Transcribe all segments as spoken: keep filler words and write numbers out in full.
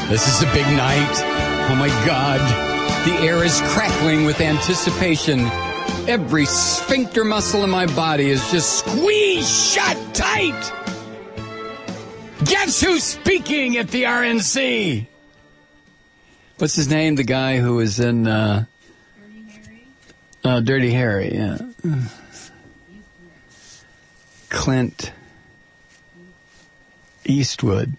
This is a big night. Oh, my God. The air is crackling with anticipation. Every sphincter muscle in my body is just squeezed shut tight. Guess who's speaking at the R N C? What's his name? The guy who was in uh, Dirty Harry? Uh, Dirty Harry, yeah. Clint Eastwood.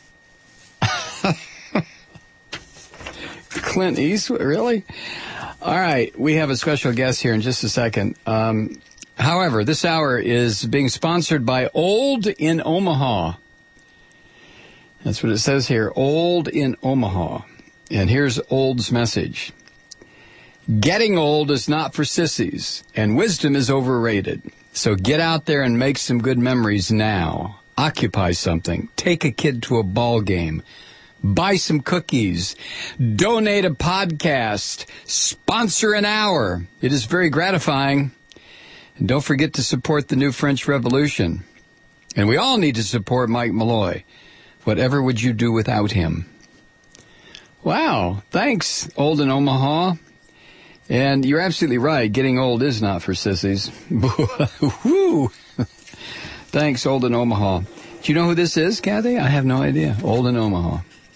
Clint Eastwood, really? All right, we have a special guest here in just a second. Um, however, this hour is being sponsored by Old in Omaha. That's what it says here, Old in Omaha. And here's Old's message. Getting old is not for sissies, and wisdom is overrated. So get out there and make some good memories now. Occupy something. Take a kid to a ball game. Buy some cookies. Donate a podcast. Sponsor an hour. It is very gratifying. And don't forget to support the New French Revolution. And we all need to support Mike Malloy. Whatever would you do without him? Wow. Thanks, Old in Omaha. And you're absolutely right. Getting old is not for sissies. Woo! Thanks, Old in Omaha. Do you know who this is, Kathy? I have no idea. Old in Omaha.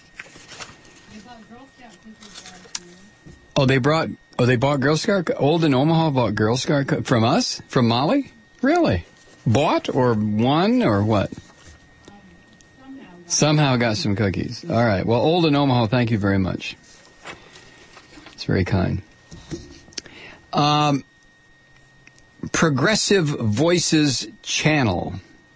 Oh, they brought, oh, they bought Girl Scout, Old in Omaha bought Girl Scout from us? From Molly? Really? Bought or won or what? Somehow got some cookies. All right. Well, Old in Omaha, thank you very much. It's very kind. Um, Progressive Voices Channel.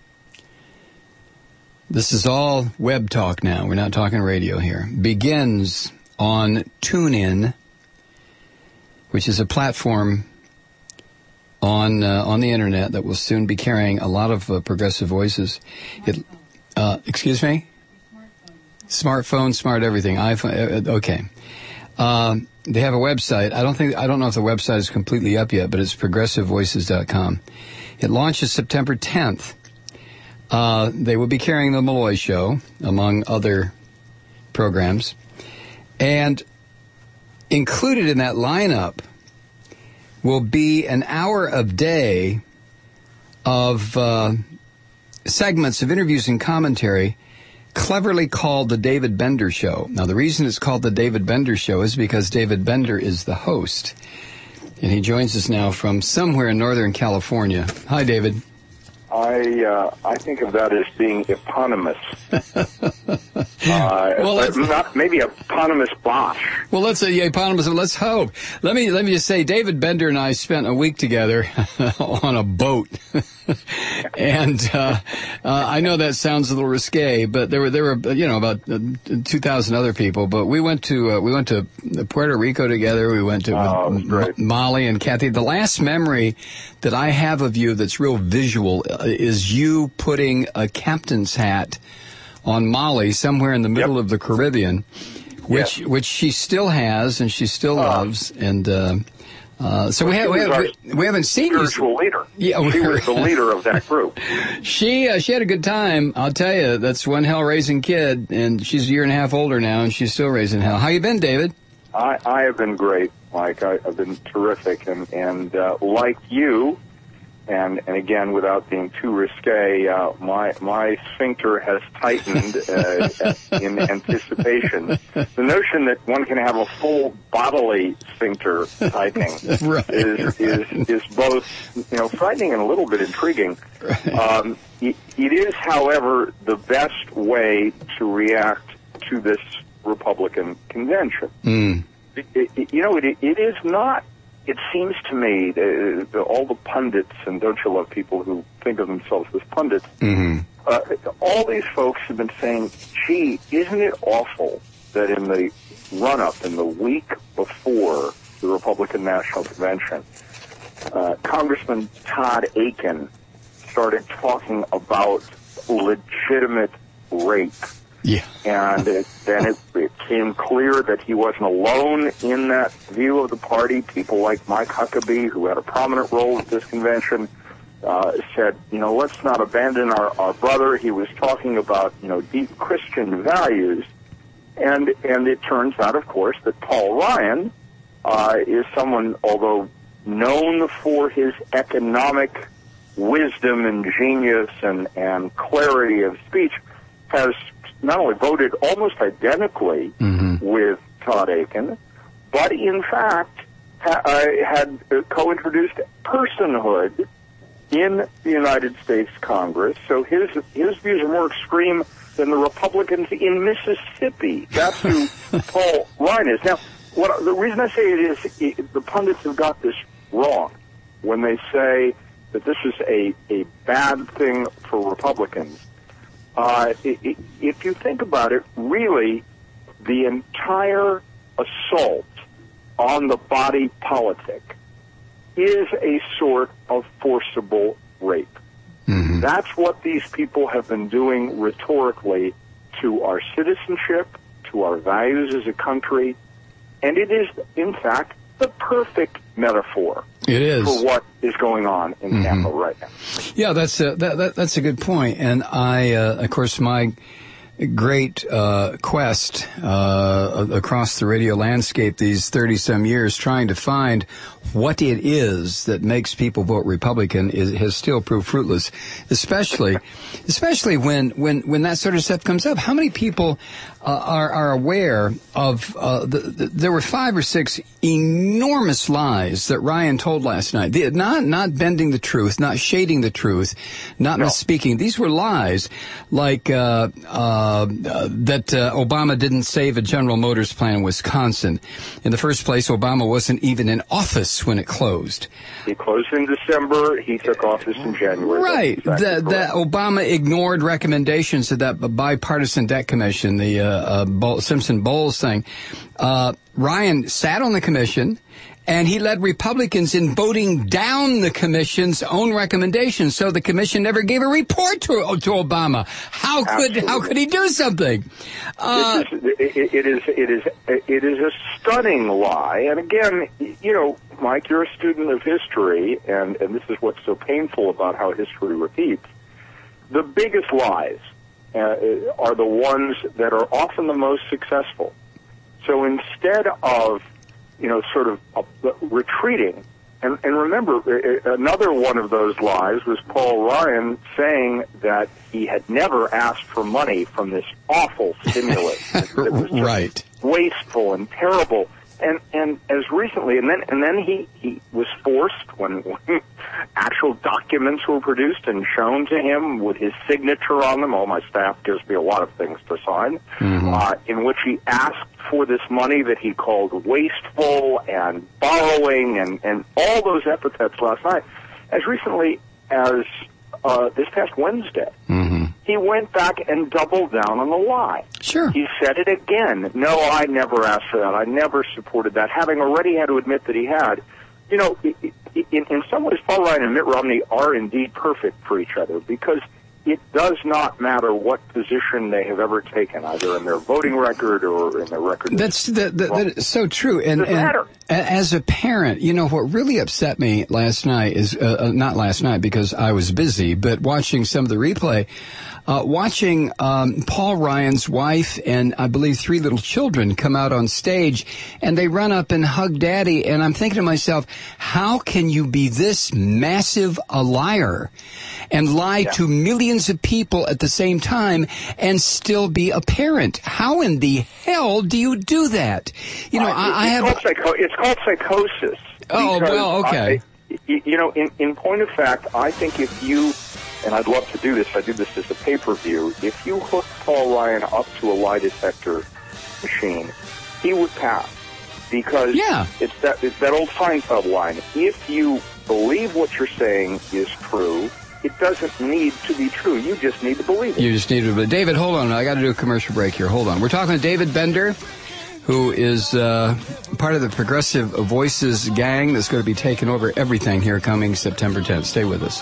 This is all web talk now. We're not talking radio here. Begins on TuneIn, which is a platform on uh, on the internet that will soon be carrying a lot of uh, progressive voices. It, uh, excuse me? Smartphone, smart everything. iPhone. Uh, okay. Uh, they have a website. I don't think I don't know if the website is completely up yet, but it's progressive voices dot com. It launches September tenth. Uh, they will be carrying the Malloy Show, among other programs. And included in that lineup will be an hour a day of uh, segments of interviews and commentary cleverly called the David Bender Show. Now, the reason it's called the David Bender Show is because David Bender is the host. And he joins us now from somewhere in Northern California. Hi, David. I uh, I think of that as being eponymous. uh, well, not, maybe eponymous Bosch. Well, let's say yeah, eponymous. Let's hope. Let me let me just say, David Bender and I spent a week together on a boat, and uh, uh, I know that sounds a little risque, but there were there were you know about two thousand other people. But we went to uh, we went to Puerto Rico together. We went to oh, M- Molly and Kathy. The last memory that I have of you that's real visual is you putting a captain's hat on Molly somewhere in the middle yep. of the Caribbean, which yes. which she still has and she still uh, loves. And uh, uh, so we, have, we, have, we, we haven't seen you. Spiritual leader. Yeah, she was the leader of that group. She uh, she had a good time. I'll tell you, that's one hell raising kid, and she's a year and a half older now, and she's still raising hell. How you been, David? I, I have been great, Mike. I, I've been terrific, and and uh, like you. And, and again, without being too risque, uh, my my sphincter has tightened uh, in anticipation. The notion that one can have a full bodily sphincter tightening right, is, right. is is both, you know, frightening and a little bit intriguing. Right. Um, it, it is, however, the best way to react to this Republican convention. Mm. It, it, you know, it, it is not. It seems to me, uh, the, all the pundits, and don't you love people who think of themselves as pundits, mm-hmm. uh, all these folks have been saying, gee, isn't it awful that in the run-up, in the week before the Republican National Convention, uh, Congressman Todd Akin started talking about legitimate rape. Yeah. And it, then it became clear that he wasn't alone in that view of the party. People like Mike Huckabee, who had a prominent role at this convention, uh, said, you know, let's not abandon our, our brother. He was talking about, you know, deep Christian values. And and it turns out, of course, that Paul Ryan uh, is someone, although known for his economic wisdom and genius and, and clarity of speech, has not only voted almost identically mm-hmm. with Todd Akin, but in fact ha- uh, had co-introduced personhood in the United States Congress. So his his views are more extreme than the Republicans in Mississippi. That's who Paul Ryan is. Now, what, the reason I say it is it, the pundits have got this wrong when they say that this is a, a bad thing for Republicans. Uh, it, it, if you think about it, really, the entire assault on the body politic is a sort of forcible rape. Mm-hmm. That's what these people have been doing rhetorically to our citizenship, to our values as a country, and it is, in fact, the perfect metaphor it is. for what is going on in mm-hmm. Tampa right now. Yeah, that's a, that, that, that's a good point. And I, uh, of course, my great uh, quest uh, across the radio landscape these thirty-some years trying to find what it is that makes people vote Republican is, has still proved fruitless, especially especially when, when, when that sort of stuff comes up. How many people uh, are, are aware of, uh, the, the, there were five or six enormous lies that Ryan told last night. The, not, not bending the truth, not shading the truth, not no. misspeaking. These were lies like, uh, uh, uh that, uh, Obama didn't save a General Motors plant in Wisconsin. In the first place, Obama wasn't even in office when it closed. He closed in December. He took office in January. Right. Exactly the, the Obama ignored recommendations of that bipartisan debt commission, the uh, uh, Simpson-Bowles thing. Uh, Ryan sat on the commission, and he led Republicans in voting down the commission's own recommendations. So the commission never gave a report to to Obama. How could Absolutely. how could he do something? Uh, is, it, it is it is it is a stunning lie. And again, you know, Mike, you're a student of history, and and this is what's so painful about how history repeats. The biggest lies uh, are the ones that are often the most successful. So instead of you know, sort of uh, retreating. And, and remember, uh, another one of those lies was Paul Ryan saying that he had never asked for money from this awful stimulus. That was just right. wasteful and terrible. And and as recently, and then and then he, he was forced when, when actual documents were produced and shown to him with his signature on them. Oh, my staff gives me a lot of things to sign. Mm-hmm. Uh, in which he asked for this money that he called wasteful and borrowing and and all those epithets last night. As recently as uh, this past Wednesday. Mm-hmm. He went back and doubled down on the lie. Sure. He said it again. No, I never asked for that. I never supported that. Having already had to admit that he had. You know, in, in some ways, Paul Ryan and Mitt Romney are indeed perfect for each other because it does not matter what position they have ever taken, either in their voting record or in their record. That's the, the, well, that is so true. And, doesn't and matter. As a parent, you know, what really upset me last night is, uh, not last night because I was busy, but watching some of the replay, uh, watching um, Paul Ryan's wife and I believe three little children come out on stage and they run up and hug Daddy. And I'm thinking to myself, how can you be this massive a liar and lie yeah. to millions of people at the same time and still be a parent? How in the hell do you do that? You know, uh, I, I have. Called psycho- it's called psychosis. Oh, well, okay. I, you know, in, in point of fact, I think if you, and I'd love to do this, I do this as a pay-per-view, if you hook Paul Ryan up to a lie detector machine, he would pass. Because yeah. it's that it's that old Seinfeld line. If you believe what you're saying is true, it doesn't need to be true. You just need to believe it. You just need to believe it. David, hold on. I got to do a commercial break here. Hold on. We're talking to David Bender, who is uh, part of the Progressive Voices gang that's going to be taking over everything here coming September tenth. Stay with us.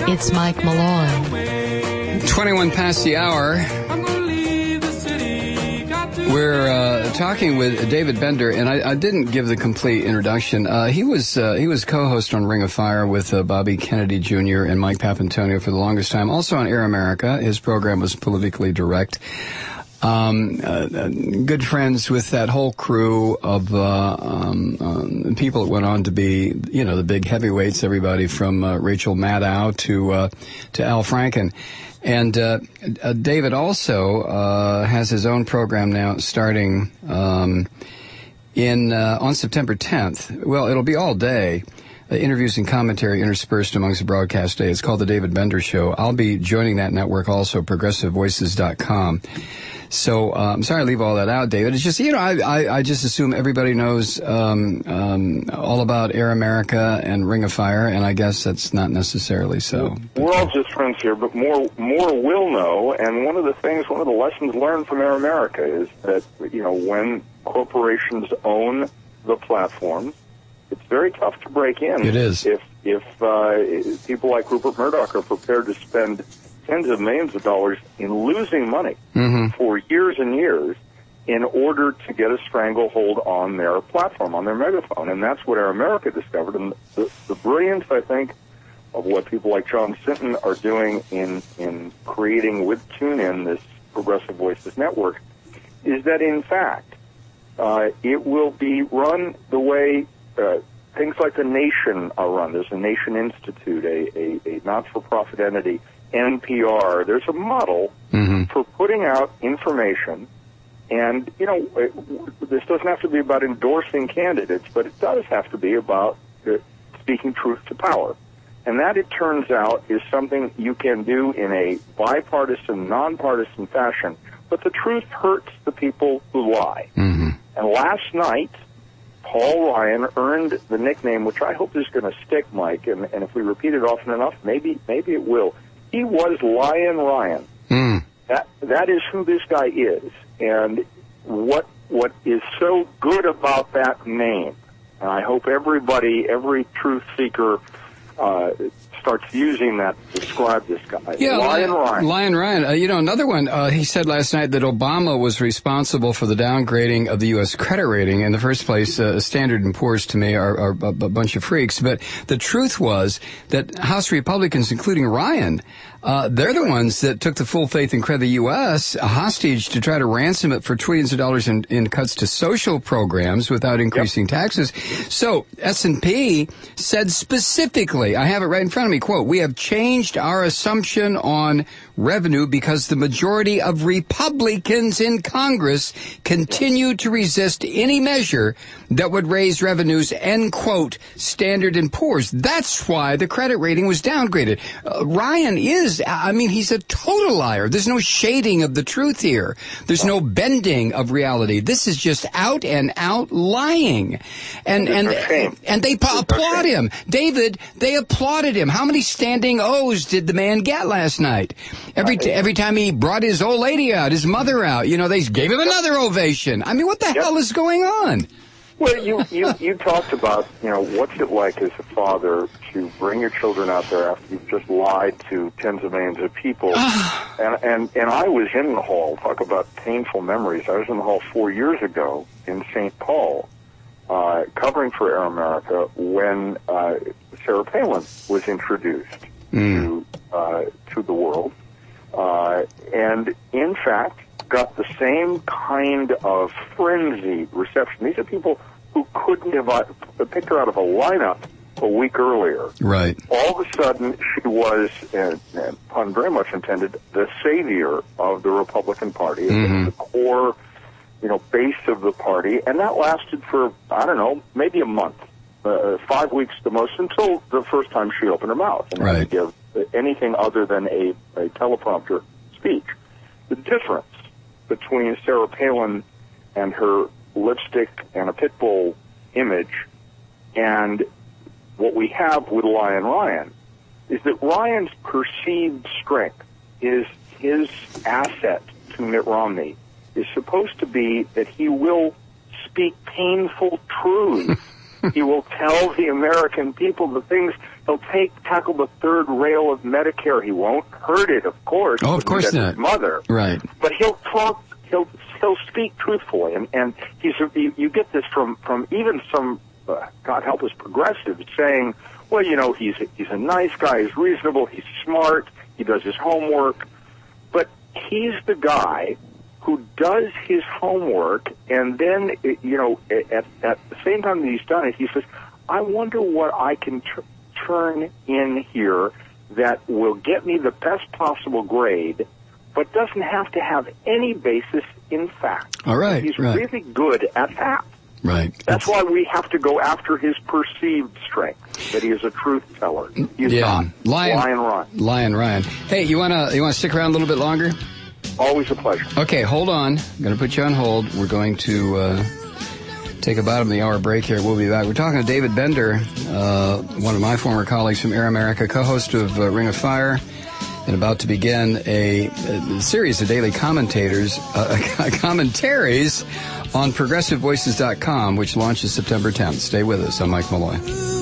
It's Mike Malloy. twenty-one past the hour. We're uh, talking with David Bender, and I, I didn't give the complete introduction. Uh, he was uh, he was co-host on Ring of Fire with uh, Bobby Kennedy Junior and Mike Papantonio for the longest time. Also on Air America, his program was politically direct. Um, uh, good friends with that whole crew of uh, um, um, people that went on to be, you know, the big heavyweights. Everybody from uh, Rachel Maddow to uh, to Al Franken. And uh, uh, David also uh, has his own program now starting um, in uh, on September tenth. Well, it'll be all day. Uh, interviews and commentary interspersed amongst the broadcast day. It's called The David Bender Show. I'll be joining that network also, progressive voices dot com. So uh, I'm sorry to leave all that out, David. It's just, you know, I, I, I just assume everybody knows um, um, all about Air America and Ring of Fire, and I guess that's not necessarily so. We're all just friends here, but more more will know. And one of the things, one of the lessons learned from Air America is that, you know, when corporations own the platform, it's very tough to break in. It is. If, if uh, people like Rupert Murdoch are prepared to spend tens of millions of dollars in losing money mm-hmm. for years and years in order to get a stranglehold on their platform, on their megaphone. And that's what Air America discovered. And the, the brilliance, I think, of what people like John Sinton are doing in, in creating with TuneIn this Progressive Voices network is that, in fact, uh, it will be run the way uh, things like the Nation are run. There's a Nation Institute, a, a, a not-for-profit entity, N P R. There's a model mm-hmm. for putting out information, and, you know, it, this doesn't have to be about endorsing candidates, but it does have to be about uh, speaking truth to power. And that, it turns out, is something you can do in a bipartisan, nonpartisan fashion, but the truth hurts the people who lie. Mm-hmm. And last night, Paul Ryan earned the nickname, which I hope is going to stick, Mike, and, and if we repeat it often enough, maybe maybe it will. He was Lion Ryan. Mm. That that is who this guy is, and what what is so good about that name. And I hope everybody, every truth seeker, uh, starts using that to describe this guy. Yeah, Lion Ryan. Lion Ryan. Uh, you know, another one, uh, he said last night that Obama was responsible for the downgrading of the U S credit rating. In the first place, uh, Standard and Poor's to me are, are a, a bunch of freaks. But the truth was that House Republicans, including Ryan, uh, they're the ones that took the full faith and credit of the U S hostage to try to ransom it for trillions of dollars in, in cuts to social programs without increasing yep. taxes. So S and P said specifically, I have it right in front of me, quote, "We have changed our assumption on revenue because the majority of Republicans in Congress continue to resist any measure that would raise revenues," end quote, Standard and Poor's. That's why the credit rating was downgraded. Uh, Ryan is, I mean, he's a total liar. There's no shading of the truth here. There's no bending of reality. This is just out and out lying. And, and, and they applaud him. David, they applauded him. How many standing O's did the man get last night? Every t- every time he brought his old lady out, his mother out, you know, they gave him another ovation. I mean, what the yep. hell is going on? Well, you, you, you talked about, you know, what's it like as a father to bring your children out there after you've just lied to tens of millions of people. and, and, and I was in the hall. Talk about painful memories. I was in the hall four years ago in Saint Paul, uh, covering for Air America when uh, Sarah Palin was introduced mm. to uh, to the world. Uh, and, in fact, got the same kind of frenzied reception. These are people who couldn't have uh, picked her out of a lineup a week earlier. Right. All of a sudden, she was, and, and pun very much intended, the savior of the Republican Party, mm-hmm. the core, you know, base of the party, and that lasted for, I don't know, maybe a month, uh, five weeks the most, until the first time she opened her mouth and right. had to give anything other than a, a teleprompter speech. The difference between Sarah Palin and her lipstick and a pit bull image and what we have with Lion Ryan is that Ryan's perceived strength, is his asset to Mitt Romney, is supposed to be that he will speak painful truths He will tell the American people the things. He'll take tackle the third rail of Medicare. He won't hurt it, of course. Oh, of course not. His mother, right? But he'll talk. He'll he'll speak truthfully, and and he's you, you get this from from even some uh, God help us progressives saying, well, you know, he's he's a nice guy. He's reasonable. He's smart. He does his homework. But he's the guy who does his homework, and then, you know, at, at the same time that he's done it, he says, I wonder what I can tr- turn in here that will get me the best possible grade, but doesn't have to have any basis in fact. All right, He's right. really good at that. Right. That's why we have to go after his perceived strength, that he is a truth teller. He's yeah. not. Lion, Lion Ryan. Lion Ryan. Hey, you wanna you wanna stick around a little bit longer? Always a pleasure. Okay, hold on. I'm going to put you on hold. We're going to uh, take a bottom of the hour break here. We'll be back. We're talking to David Bender, uh, one of my former colleagues from Air America, co-host of uh, Ring of Fire, and about to begin a, a series of daily commentators, uh, commentaries on progressive voices dot com, which launches September tenth. Stay with us. I'm Mike Malloy.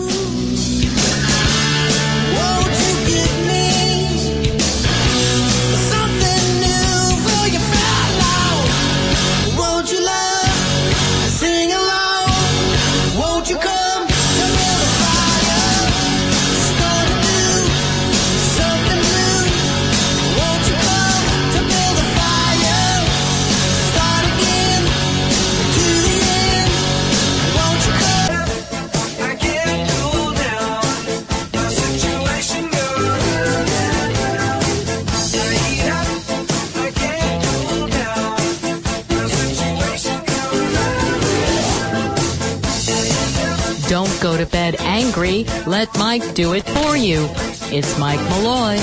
Don't go to bed angry. Let Mike do it for you. It's Mike Malloy.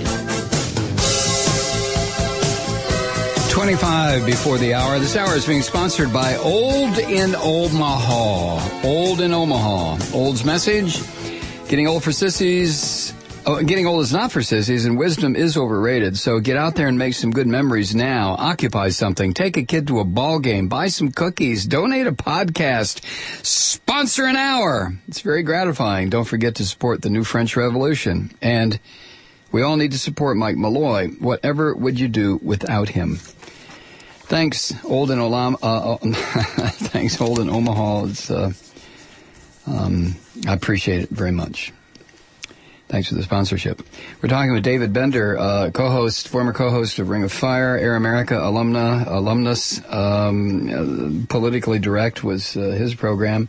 twenty-five before the hour. This hour is being sponsored by Old in Omaha. Old in Omaha. Old's message, getting old for sissies. Oh, getting old is not for sissies, and wisdom is overrated. So get out there and make some good memories now. Occupy something. Take a kid to a ball game. Buy some cookies. Donate a podcast. Sponsor an hour. It's very gratifying. Don't forget to support the New French Revolution. And we all need to support Mike Malloy. Whatever would you do without him? Thanks, Old in Olam. Uh, thanks, Old in Omaha. It's, uh, um, I appreciate it very much. Thanks for the sponsorship. We're talking with David Bender, uh, co-host, former co-host of Ring of Fire, Air America alumna, alumnus. Um, uh, Politically Direct was uh, his program,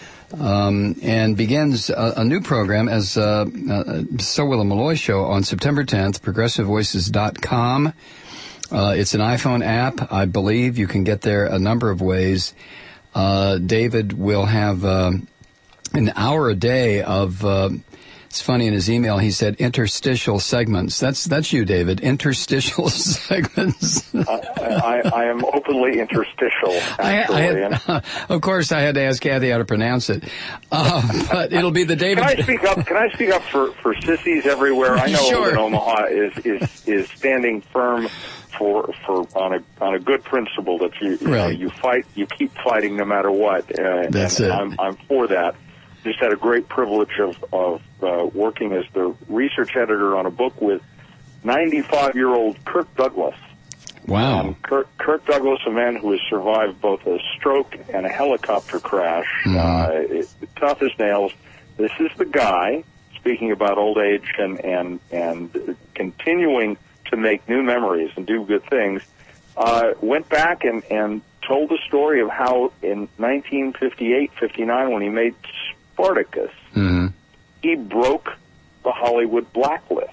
um, and begins a, a new program as uh, uh, So Will a Malloy Show on September tenth, progressive voices dot com. Uh, it's an iPhone app, I believe. You can get there a number of ways. Uh, David will have uh, an hour a day of... Uh, It's funny, in his email, he said interstitial segments. That's that's you, David. Interstitial segments. I, I, I am openly interstitial, actually. I, I had, uh, of course, I had to ask Kathy how to pronounce it. Uh, but it'll be the David... Can I speak up, Can I speak up for, for sissies everywhere? I know Sure. that Omaha is, is, is standing firm for for on a on a good principle that you, you, know, Right. you fight, you keep fighting no matter what. Uh, That's and it. I'm, I'm for that. Just had a great privilege of, of uh, working as the research editor on a book with ninety-five-year-old Kirk Douglas. Wow. Um, Kirk, Kirk Douglas, a man who has survived both a stroke and a helicopter crash, Mm-hmm. uh, it, tough as nails. This is the guy, speaking about old age and, and, and continuing to make new memories and do good things, uh, went back and, and told the story of how in nineteen fifty-eight fifty-nine, when he made Spartacus, Mm-hmm. he broke the Hollywood blacklist.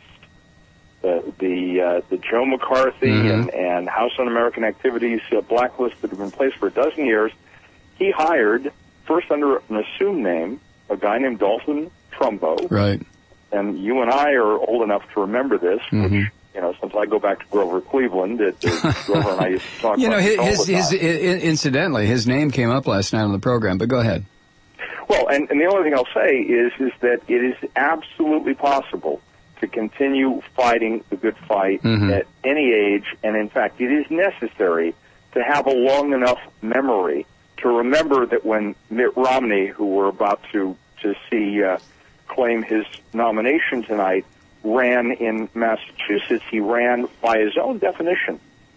The the, uh, the Joe McCarthy Mm-hmm. and, and House Un-American Activities uh, blacklist that had been in place for a dozen years. He hired, first under an assumed name, a guy named Dalton Trumbo. Right. And you and I are old enough to remember this, Mm-hmm. which, you know, since I go back to Grover Cleveland, it, it, Grover and I used to talk You know, about his, this all his, the his, time. i- incidentally, his name came up last night on the program, but go ahead. Well, and, and the only thing I'll say is is that it is absolutely possible to continue fighting the good fight Mm-hmm. at any age, and in fact, it is necessary to have a long enough memory to remember that when Mitt Romney, who we're about to to see uh, claim his nomination tonight, ran in Massachusetts, he ran by his own definition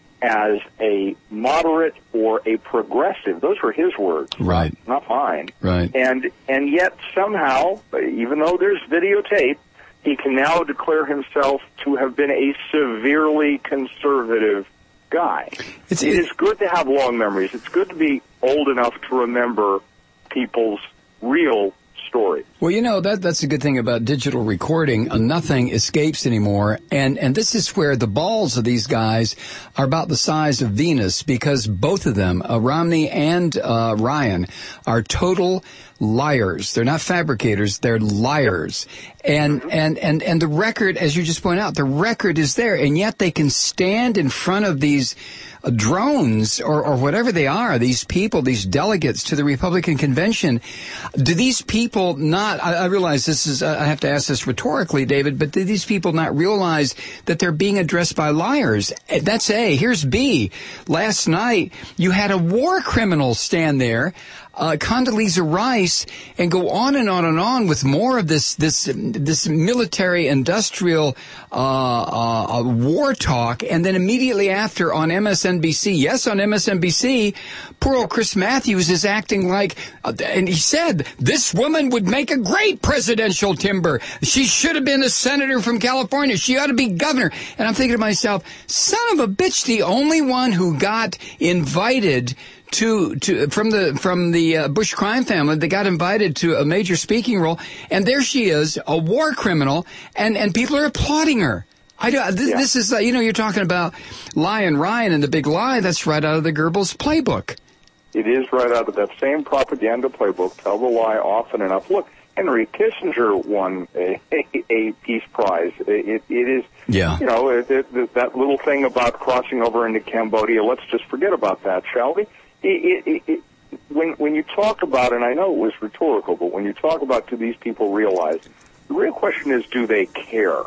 as a moderate or a progressive. Those were his words, right? Not mine. Right. And and yet somehow, even though there's videotape, he can now declare himself to have been a severely conservative guy. It's, it is good to have long memories. It's good to be old enough to remember people's real story. Well, you know, that that's a good thing about digital recording. Uh, nothing escapes anymore. And, and this is where the balls of these guys are about the size of Venus, because both of them, uh, Romney and uh, Ryan, are total liars. They're not fabricators. They're liars. And, and, and, and the record, as you just point out, the record is there. And yet they can stand in front of these uh, drones or, or whatever they are, these people, these delegates to the Republican convention. Do these people not, I, I realize this is, I have to ask this rhetorically, David, but do these people not realize that they're being addressed by liars? That's A. Here's B. Last night, you had a war criminal stand there, Uh, Condoleezza Rice, and go on and on and on with more of this this this military industrial uh, uh, uh, war talk, and then immediately after on M S N B C, yes, on M S N B C, poor old Chris Matthews is acting like, uh, and he said this woman would make a great presidential timber. She should have been a senator from California. She ought to be governor. And I'm thinking to myself, son of a bitch, the only one who got invited to to from the from the uh, Bush crime family, they got invited to a major speaking role, and there she is, a war criminal, and and people are applauding her. I do, this, yeah. this is uh, you know, you're talking about Lion Ryan and the big lie. That's right out of the Goebbels playbook. It is right out of that same propaganda playbook. Tell the lie often enough. Look, Henry Kissinger won a, a, a peace prize. It, it is, yeah. you know, it, it, that little thing about crossing over into Cambodia. Let's just forget about that, shall we? It, it, it, when when you talk about, and I know it was rhetorical, but when you talk about, do these people realize, the real question is, do they care?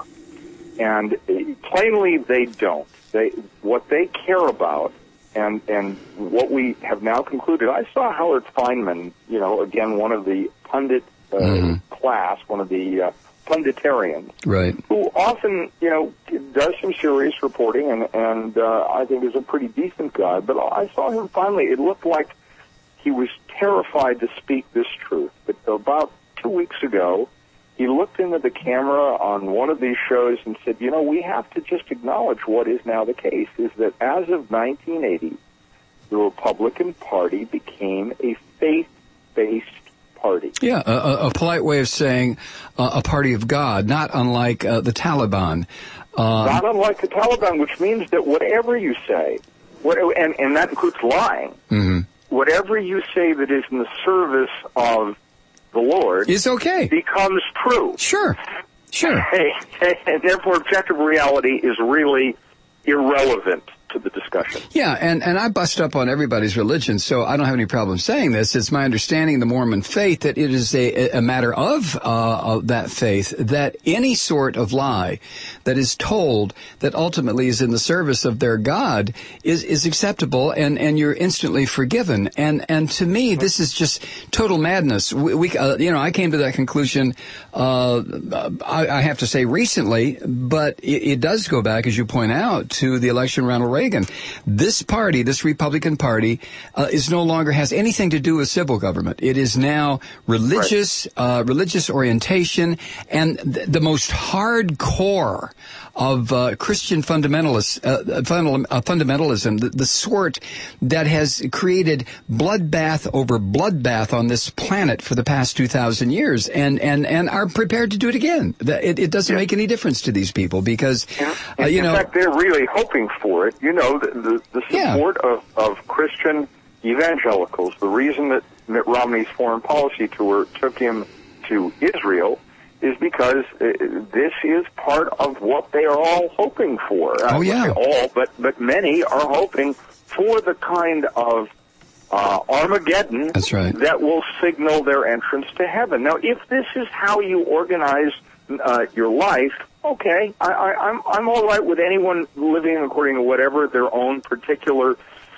And plainly, they don't. They what they care about, and and what we have now concluded. I saw Howard Feynman, you know, again, one of the pundit uh, mm-hmm. class, one of the uh, punditarians, right? Who often, you know, does some serious reporting, and and uh, I think is a pretty decent guy. But I saw him finally. It looked like he was terrified to speak this truth. But about two weeks ago, he looked into the camera on one of these shows and said, "You know, we have to just acknowledge what is now the case: is that as of nineteen eighty, the Republican Party became a faith-based party." Yeah, a, a polite way of saying uh, a party of God, not unlike uh, the Taliban. Uh, not unlike the Taliban, which means that whatever you say, what, and, and that includes lying, mm-hmm. whatever you say that is in the service of the Lord is okay. becomes true. Sure, sure. And therefore, objective reality is really irrelevant to the discussion. Yeah, and, and I bust up on everybody's religion, so I don't have any problem saying this. It's my understanding, the Mormon faith, that it is a, a matter of, uh, of that faith, that any sort of lie that is told that ultimately is in the service of their God is, is acceptable, and, and you're instantly forgiven. And, and to me, this is just total madness. We, we uh, you know, I came to that conclusion, uh, I, I have to say recently, but it, it does go back, as you point out, to the election of Ronald Reagan. This party, this Republican Party, uh, is no longer has anything to do with civil government. It is now religious, right. uh, religious orientation, and th- the most hardcore of uh, Christian fundamentalists, uh, fund- uh, fundamentalism, the, the sort that has created bloodbath over bloodbath on this planet for the past two thousand years, and, and, and are prepared to do it again. It, it doesn't yeah. make any difference to these people because, uh, you in know. In fact, they're really hoping for it. You know, the, the, the support yeah. of, of Christian evangelicals, the reason that Mitt Romney's foreign policy tour took him to Israel is because uh, this is part of what they are all hoping for. Oh, yeah. All, but, but many are hoping for the kind of uh, Armageddon That's right. that will signal their entrance to heaven. Now, if this is how you organize uh, your life, okay, I, I, I'm I'm all right with anyone living according to whatever their own particular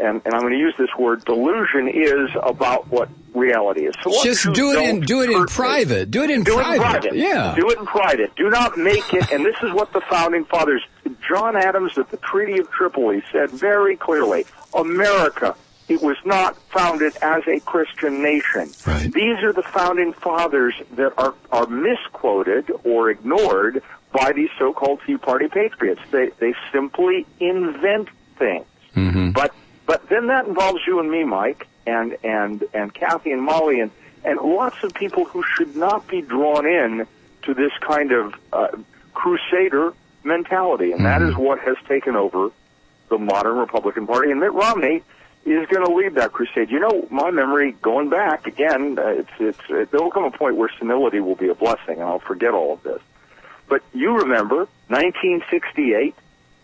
and, and I'm going to use this word, delusion is about what reality is. So what Just do it in do it in private. Do it in do private. it in private. Yeah. Do it in private. Do not make it, and this is what the founding fathers, John Adams at the Treaty of Tripoli said very clearly, America, it was not founded as a Christian nation. Right. These are the founding fathers that are, are misquoted or ignored by these so-called Tea Party patriots. They, they simply invent things. Mm-hmm. But, but then that involves you and me, Mike, and, and, and Kathy and Molly, and, and lots of people who should not be drawn in to this kind of uh, crusader mentality. And mm-hmm. that is what has taken over the modern Republican Party. And Mitt Romney is going to lead that crusade. You know, my memory, going back, again, uh, it's, it's, it, there will come a point where senility will be a blessing, and I'll forget all of this. But you remember, nineteen sixty-eight,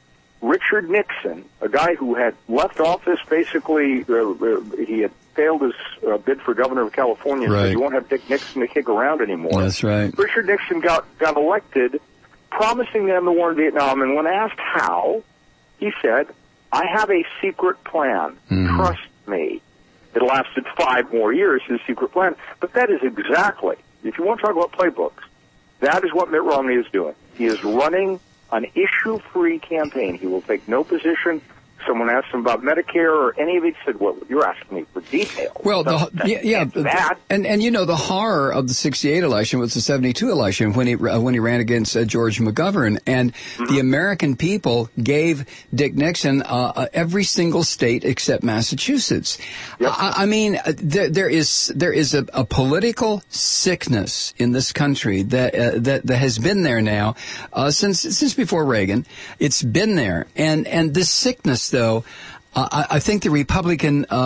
Richard Nixon, a guy who had left office, basically, uh, uh, he had failed his uh, bid for governor of California, right. so you won't have Dick Nixon to kick around anymore. That's right. Richard Nixon got, got elected, promising them the war in Vietnam, and when asked how, he said, I have a secret plan. Mm-hmm. Trust me. It lasted five more years, his secret plan. But that is exactly, if you want to talk about playbooks, that is what Mitt Romney is doing. He is running an issue-free campaign. He will take no position. Someone asked him about Medicare or any of it. He said, well, you're asking me for details. Well, the, yeah, yeah that. and and you know the horror of the sixty-eight election was the seventy-two election when he uh, when he ran against uh, George McGovern, and mm-hmm. the American people gave Dick Nixon uh, uh, every single state except Massachusetts. Yep. I, I mean, there, there is there is a, a political sickness in this country that uh, that that has been there now uh, since since before Reagan. It's been there, and and this sickness, though, uh, I, I think the Republican uh,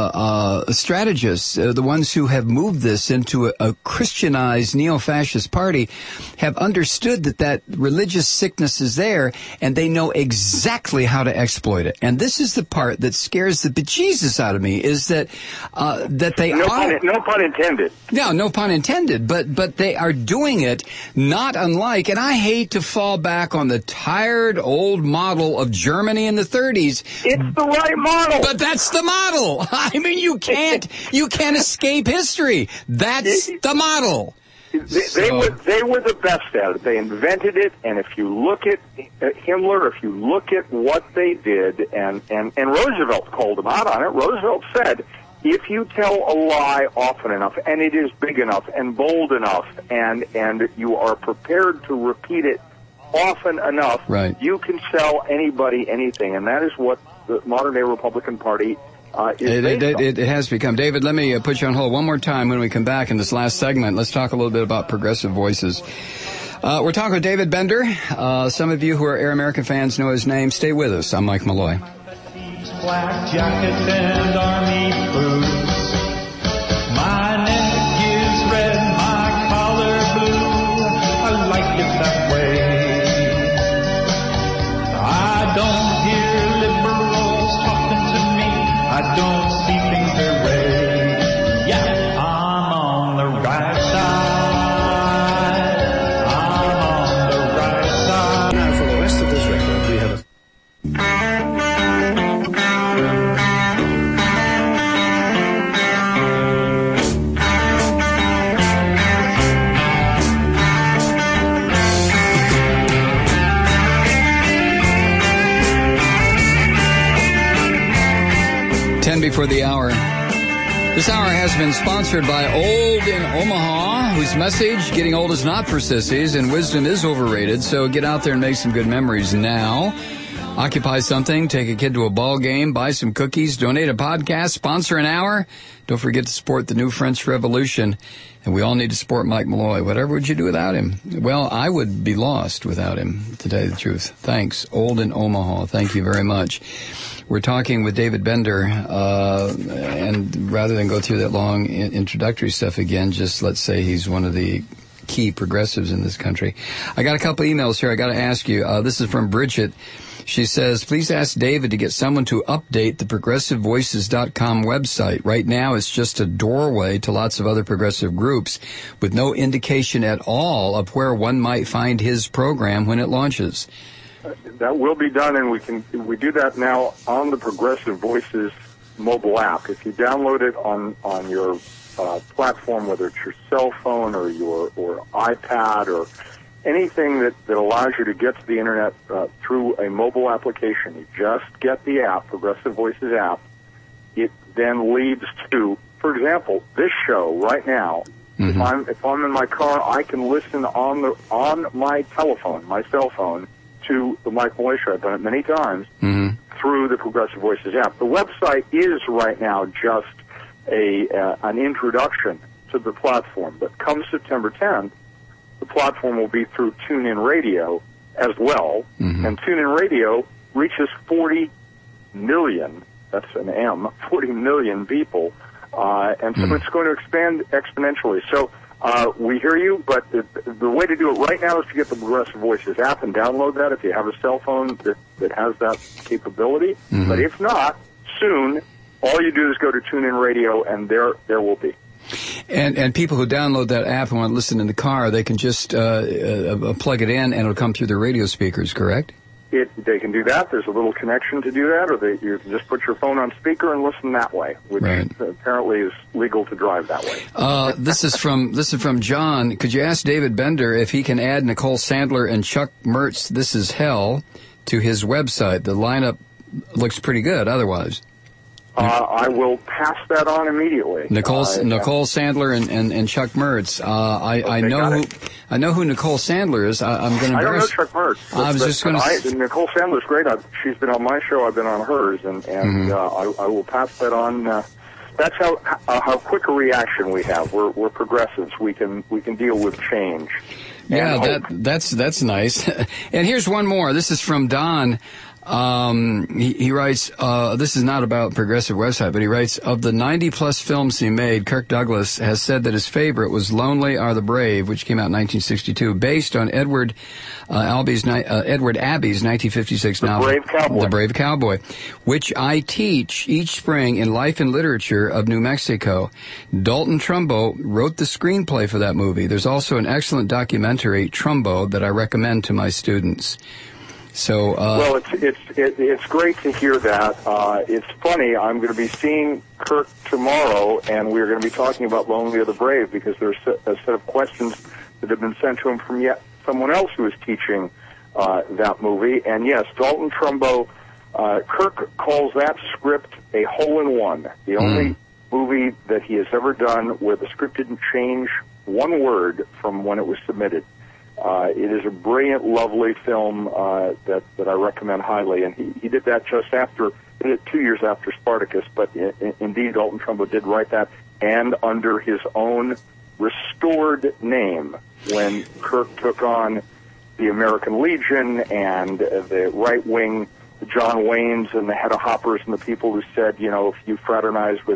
uh, strategists, uh, the ones who have moved this into a, a Christianized neo-fascist party, have understood that that religious sickness is there, and they know exactly how to exploit it. And this is the part that scares the bejesus out of me: is that uh, that they no are pun, no pun intended. No, no pun intended. But but they are doing it not unlike, and I hate to fall back on the tired old model of Germany in the thirties. It's the right model. But that's the model. I mean, you can't you can't escape history. That's the model. They, so. they were they were the best at it. They invented it, and if you look at Himmler, if you look at what they did, and, and, and Roosevelt called them out on it. Roosevelt said, if you tell a lie often enough, and it is big enough and bold enough, and and you are prepared to repeat it often enough, right. you can sell anybody anything, and that is what the modern-day Republican Party uh, is it, based it, on. It, it has become. David, let me uh, put you on hold one more time when we come back in this last segment. Let's talk a little bit about progressive voices. Uh, we're talking with David Bender. Uh, some of you who are Air American fans know his name. Stay with us. I'm Mike Malloy. Black jackets and army boots. My neck is red, my collar blue. I like it that way. I don't hear liberals talking to me. I don't see things their way. Yeah, I'm on the right side. I'm on the right side. Now for the rest of this record, we have a... ten before the hour. This hour has been sponsored by Old in Omaha, whose message, getting old is not for sissies and wisdom is overrated, so get out there and make some good memories now. Occupy something, take a kid to a ball game, buy some cookies, donate a podcast, sponsor an hour. Don't forget to support the new French Revolution. And we all need to support Mike Malloy. Whatever would you do without him? Well, I would be lost without him, to tell you the truth. Thanks. Old in Omaha. Thank you very much. We're talking with David Bender, uh, and rather than go through that long introductory stuff again, just let's say he's one of the key progressives in this country. I got a couple emails here I got to ask you. Uh, this is from Bridget. She says, please ask David to get someone to update the progressive voices dot com website. Right now, it's just a doorway to lots of other progressive groups with no indication at all of where one might find his program when it launches. that will be done, and we can we do that now on the Progressive Voices mobile app. If you download it on on your uh, platform, whether it's your cell phone or your or iPad or anything that, that allows you to get to the internet uh, through a mobile application, you just get the app, Progressive Voices app. It then leads to, for example, this show right now. Mm-hmm. If I'm if I'm in my car, I can listen on the on my telephone, my cell phone, to the Mike Malloy Show. I've done it many times mm-hmm. through the Progressive Voices app. The website is right now just a uh, an introduction to the platform, but come September tenth, the platform will be through TuneIn Radio as well, mm-hmm. and TuneIn Radio reaches forty million, that's an M, forty million people, uh, and so mm-hmm. it's going to expand exponentially. So uh, we hear you, but the, the way to do it right now is to get the Progressive Voices app and download that if you have a cell phone that, that has that capability. Mm-hmm. But if not, soon, all you do is go to TuneIn Radio, and there there will be. And and people who download that app and want to listen in the car, they can just uh, uh, plug it in and it'll come through their radio speakers, correct? It, they can do that. There's a little connection to do that, or they, you can just put your phone on speaker and listen that way, which right. apparently is legal to drive that way. Uh, this is from this is from John. Could you ask David Bender if he can add Nicole Sandler and Chuck Mertz, This Is Hell, to his website? The lineup looks pretty good otherwise. Uh, I will pass that on immediately. Nicole uh, Nicole Sandler and, and, and Chuck Mertz. Uh, I, okay, I know who it. I know who Nicole Sandler is. I, I'm going to. I don't know Chuck Mertz. I was but, just going to. Nicole Sandler's great. I've, she's been on my show. I've been on hers, and and mm-hmm. uh, I, I will pass that on. Uh, that's how uh, how quick a reaction we have. We're we're progressives. We can we can deal with change. Yeah, that that's that's nice. And here's one more. This is from Don. Um, he, he writes, uh, this is not about Progressive website, but he writes, of the ninety plus films he made, Kirk Douglas has said that his favorite was Lonely Are the Brave, which came out in nineteen sixty-two, based on Edward, uh, Albee's, uh, Edward Abbey's nineteen fifty-six the novel, Brave Cowboy. The Brave Cowboy, which I teach each spring in Life and Literature of New Mexico. Dalton Trumbo wrote the screenplay for that movie. There's also an excellent documentary, Trumbo, that I recommend to my students. So, uh, well, it's it's it, it's great to hear that. Uh, it's funny. I'm going to be seeing Kirk tomorrow, and we're going to be talking about Lonely Are the Brave because there's a set of questions that have been sent to him from yet someone else who is teaching uh, that movie. And yes, Dalton Trumbo, uh, Kirk calls that script a hole-in-one. The only mm. movie that he has ever done where the script didn't change one word from when it was submitted. Uh, it is a brilliant, lovely film uh, that that I recommend highly, and he, he did that just after, he did it two years after Spartacus. But in, in, indeed, Dalton Trumbo did write that, and under his own restored name when Kirk took on the American Legion and uh, the right wing, the John Waynes and the Hedda Hoppers and the people who said, you know, if you fraternize with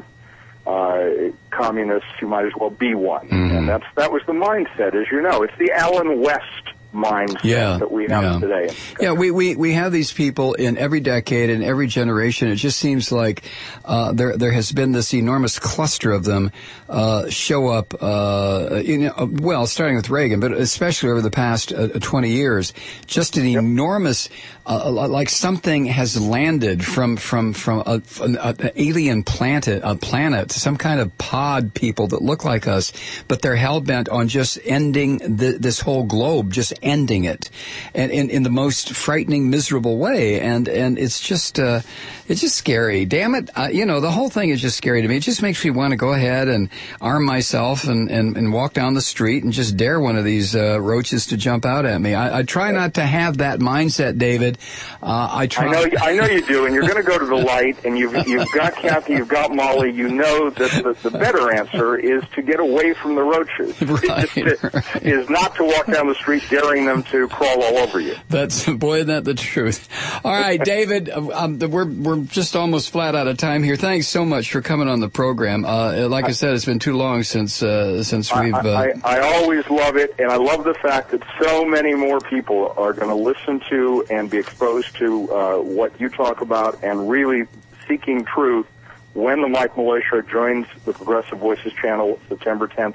Uh, communists, you might as well be one. Mm-hmm. And that's that was the mindset, as you know. It's the Alan West mindset yeah, that we have yeah. today. Yeah, we, we, we have these people in every decade, in every generation. It just seems like uh, there there has been this enormous cluster of them uh, show up, uh, you know, well, starting with Reagan, but especially over the past uh, twenty years. Just an yep. enormous, uh, like something has landed from from from a, an, an alien planet, a planet, some kind of pod people that look like us, but they're hell-bent on just ending the, this whole globe, just ending it, and in, in the most frightening, miserable way. And and it's just uh, it's just scary. Damn it, uh, you know, the whole thing is just scary to me. It just makes me want to go ahead and arm myself and, and, and walk down the street and just dare one of these uh, roaches to jump out at me. I, I try not to have that mindset, David. Uh, I try. I know, I know you do, and you're going to go to the light, and you've you've got Kathy, you've got Molly. You know that the, the better answer is to get away from the roaches. Right, it, right. Is not to walk down the street daring them to crawl all over you. That's boy, isn't that the truth? All right, David, um, we're we're just almost flat out of time here. Thanks so much for coming on the program. Uh, like I said, it's been too long since uh, since we've. Uh, I, I, I always love it, and I love the fact that so many more people are going to listen to and be exposed to uh, what you talk about, and really seeking truth when the Mike Malloy Show joins the Progressive Voices channel September tenth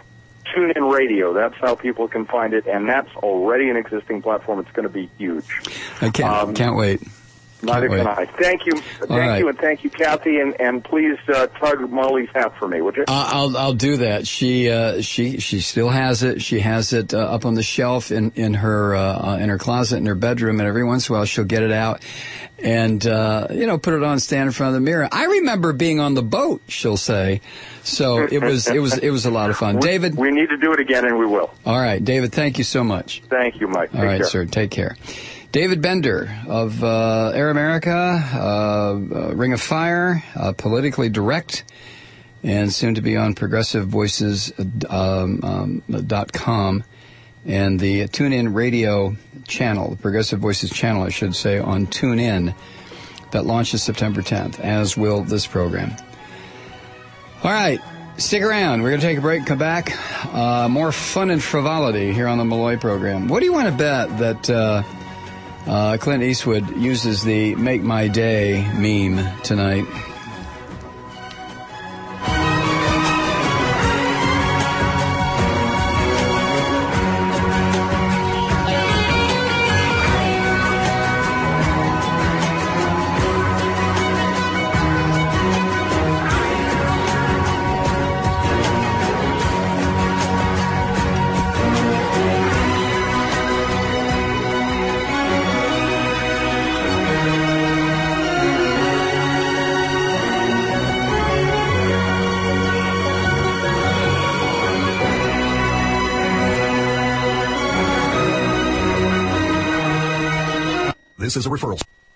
TuneIn Radio. That's how people can find it, and that's already an existing platform. It's going to be huge. I can't, um, can't wait. Neither Can't can wait. I. Thank you. Thank right. you, and thank you, Kathy, and, and please uh, tug Molly's hat for me, would you? Uh, I'll I'll do that. She uh, she she still has it. She has it uh, up on the shelf in in her uh, in her closet in her bedroom, and every once in a while she'll get it out and uh, you know put it on, stand in front of the mirror. I remember being on the boat, she'll say. So it was it was it was a lot of fun. we, David, we need to do it again, and we will. All right, David. Thank you so much. Thank you, Mike. All Take right, care. sir. Take care. David Bender of uh, Air America, uh, uh, Ring of Fire, uh, Politically Direct, and soon to be on progressive voices dot com, and the TuneIn Radio channel, the Progressive Voices channel, I should say, on TuneIn, that launches September tenth, as will this program. All right. Stick around. We're going to take a break and come back. Uh, more fun and frivolity here on the Malloy program. What do you want to bet that... Uh, Uh, Clint Eastwood uses the Make My Day meme tonight? This is a referral.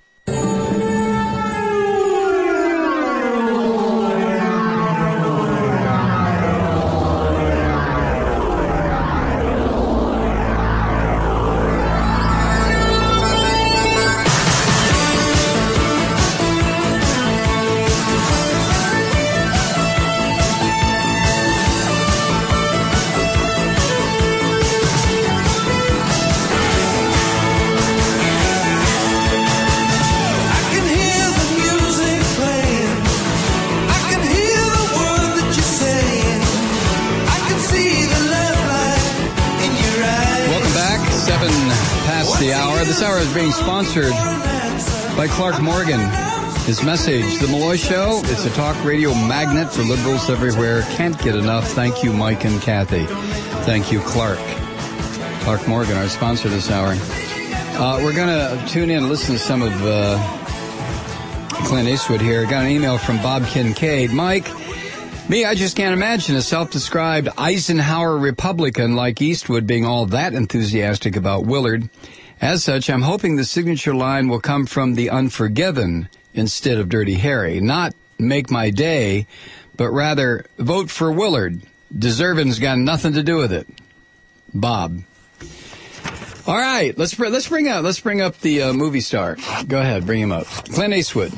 Being sponsored by Clark Morgan. His message, The Malloy Show, it's a talk radio magnet for liberals everywhere. Can't get enough. Thank you, Mike and Kathy. Thank you, Clark. Clark Morgan, our sponsor this hour. Uh, we're going to tune in and listen to some of uh, Clint Eastwood here. Got an email from Bob Kincaid. Mike, me, I just can't imagine a self-described Eisenhower Republican like Eastwood being all that enthusiastic about Willard. As such, I'm hoping the signature line will come from The Unforgiven instead of Dirty Harry. Not make my day, but rather vote for Willard. Deservin's got nothing to do with it. Bob. All right, let's let's bring up let's bring up the uh, movie star. Go ahead, bring him up. Clint Eastwood.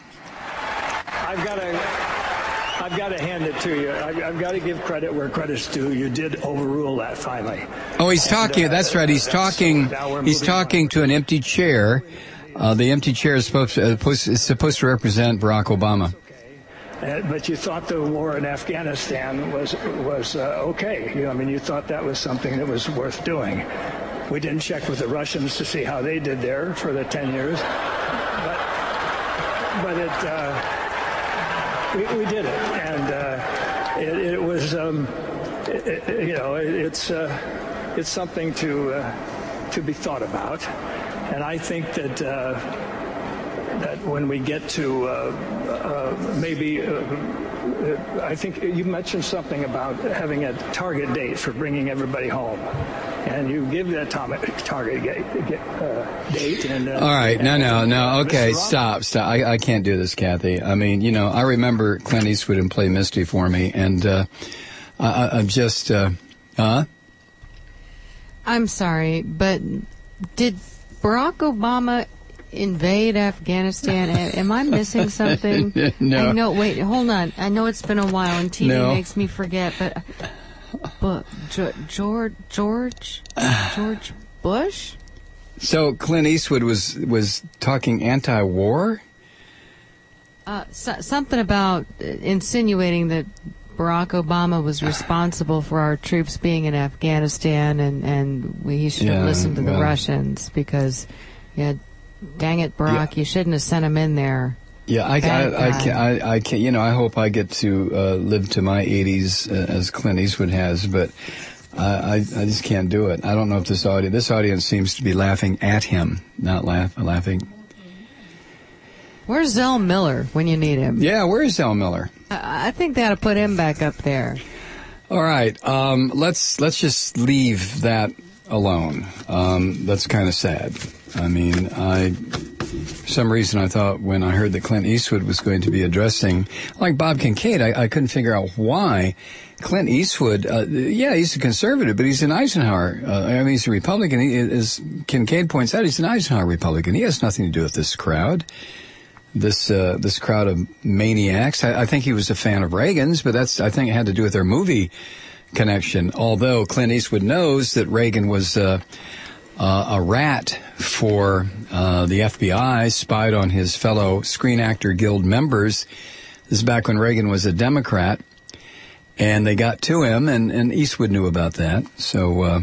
I've got to. I've got to hand it to you. I've, I've got to give credit where credit's due. You did overrule that finally. Oh, he's and, talking. Uh, that's right. He's talking. He's talking on. to an empty chair. Uh, the empty chair is supposed to, uh, is supposed to represent Barack Obama. Uh, but you thought the war in Afghanistan was was uh, okay. You, I mean, you thought that was something that was worth doing. We didn't check with the Russians to see how they did there for the ten years, but but it. Uh, We, we did it, and uh, it, it was, um, it, it, you know, it, it's uh, it's something to uh, to be thought about, and I think that uh, that when we get to uh, uh, maybe, uh, I think you mentioned something about having a target date for bringing everybody home. And you give that target uh, date. And, uh, All right. No, no, no. Okay. Mister Stop. Stop. I, I can't do this, Kathy. I mean, you know, I remember Clint Eastwood and Play Misty for me. And uh, I, I'm just, uh, huh? I'm sorry, but did Barack Obama invade Afghanistan? Am I missing something? No. I know, wait, hold on. I know it's been a while and T V No. makes me forget, but... But George George George Bush? So Clint Eastwood was was talking anti-war? Uh, so, something about insinuating that Barack Obama was responsible for our troops being in Afghanistan, and, and we, he should have Yeah, listened to the well. Russians because, yeah, dang it, Barack, Yeah. you shouldn't have sent him in there. Yeah, I, Bad I, I, guy. can, I, I can, you know, I hope I get to uh, live to my eighties uh, as Clint Eastwood has, but I, I, I just can't do it. I don't know if this audience, this audience seems to be laughing at him, not laugh, laughing. Where's Zell Miller when you need him? Yeah, where is Al Miller? I, I think they ought to put him back up there. All right, um, let's let's just leave that alone. Um, that's kind of sad. I mean, I for some reason I thought when I heard that Clint Eastwood was going to be addressing, like Bob Kincaid, I, I couldn't figure out why Clint Eastwood. Uh, yeah, he's a conservative, but he's an Eisenhower. Uh, I mean, he's a Republican. He, as Kincaid points out, he's an Eisenhower Republican. He has nothing to do with this crowd. This uh, this crowd of maniacs. I, I think he was a fan of Reagan's, but that's I think it had to do with their movie connection. Although Clint Eastwood knows that Reagan was uh, uh, a rat for uh, the F B I, spied on his fellow Screen Actor Guild members. This is back when Reagan was a Democrat, and they got to him, and, and Eastwood knew about that. So. Uh,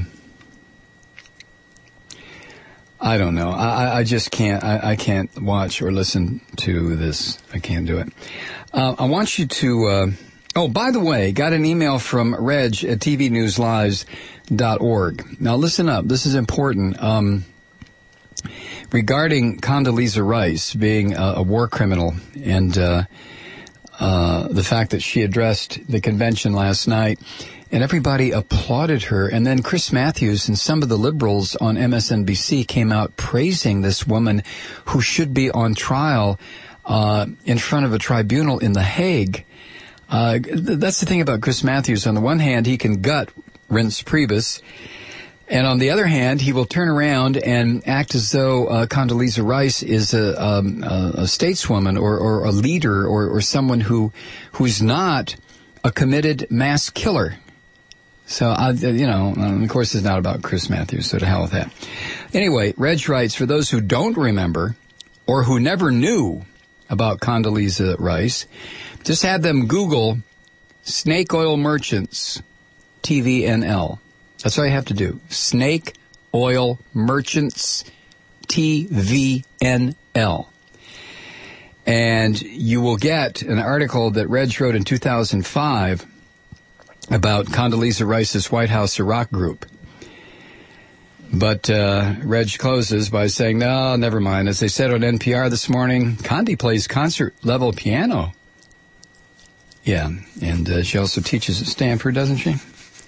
I don't know. I, I just can't. I, I can't watch or listen to this. I can't do it. Uh, I want you to. Uh, oh, by the way, got an email from Reg at T V News Lives dot org. Now, listen up. This is important. Um, regarding Condoleezza Rice being a, a war criminal and uh, uh, the fact that she addressed the convention last night. And everybody applauded her. And then Chris Matthews and some of the liberals on M S N B C came out praising this woman who should be on trial uh, in front of a tribunal in The Hague. Uh, th- that's the thing about Chris Matthews. On the one hand, he can gut Reince Priebus. And on the other hand, he will turn around and act as though uh, Condoleezza Rice is a, um, a, a stateswoman or, or a leader or, or someone who who's not a committed mass killer. So, I, you know, um, of course, it's not about Chris Matthews, so to hell with that. Anyway, Reg writes, for those who don't remember or who never knew about Condoleezza Rice, just have them Google Snake Oil Merchants, T V N L. That's all you have to do. Snake Oil Merchants, T V N L. And you will get an article that Reg wrote in two thousand five about Condoleezza Rice's White House Iraq group. But uh, Reg closes by saying, no, never mind. As they said on N P R this morning, Condi plays concert-level piano. Yeah, and uh, she also teaches at Stanford, doesn't she?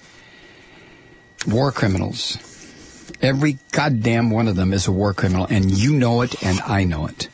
War criminals. Every goddamn one of them is a war criminal, and you know it, and I know it.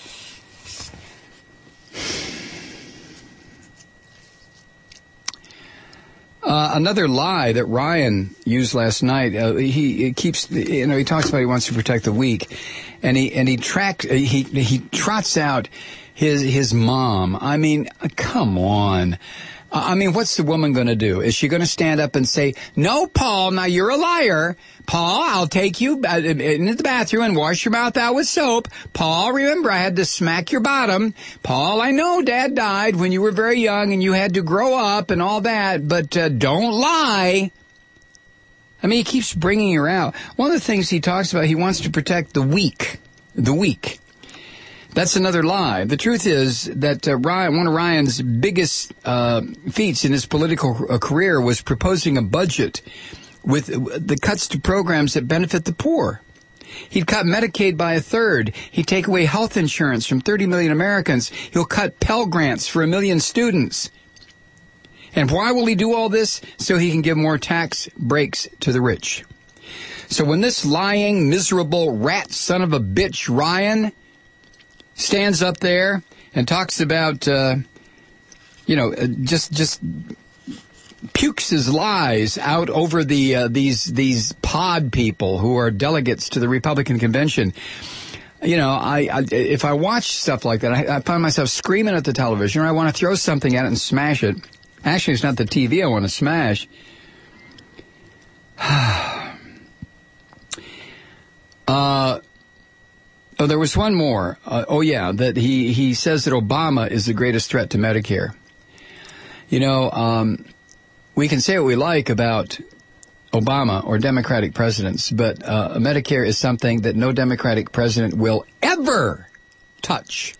Uh, another lie that Ryan used last night. Uh, he, he keeps, you know, he talks about he wants to protect the weak, and he and he track he he trots out his his mom. I mean, come on. I mean, what's the woman going to do? Is she going to stand up and say, "No, Paul, now you're a liar. Paul, I'll take you into the bathroom and wash your mouth out with soap. Paul, remember, I had to smack your bottom. Paul, I know Dad died when you were very young and you had to grow up and all that, but uh, don't lie." I mean, he keeps bringing her out. One of the things he talks about, he wants to protect the weak. The weak. That's another lie. The truth is that uh, Ryan, one of Ryan's biggest uh, feats in his political uh, career was proposing a budget with uh, the cuts to programs that benefit the poor. He'd cut Medicaid by a third. He'd take away health insurance from thirty million Americans. He'll cut Pell Grants for a million students. And why will he do all this? So he can give more tax breaks to the rich. So when this lying, miserable, rat son of a bitch, Ryan, stands up there and talks about, uh, you know, uh, just just pukes his lies out over the uh, these these pod people who are delegates to the Republican convention. You know, I, I if I watch stuff like that, I, I find myself screaming at the television, or I want to throw something at it and smash it. Actually, it's not the T V I want to smash. uh. Oh, there was one more. Uh, oh, yeah, that he, he says that Obama is the greatest threat to Medicare. You know, um, we can say what we like about Obama or Democratic presidents, but uh, Medicare is something that no Democratic president will ever touch.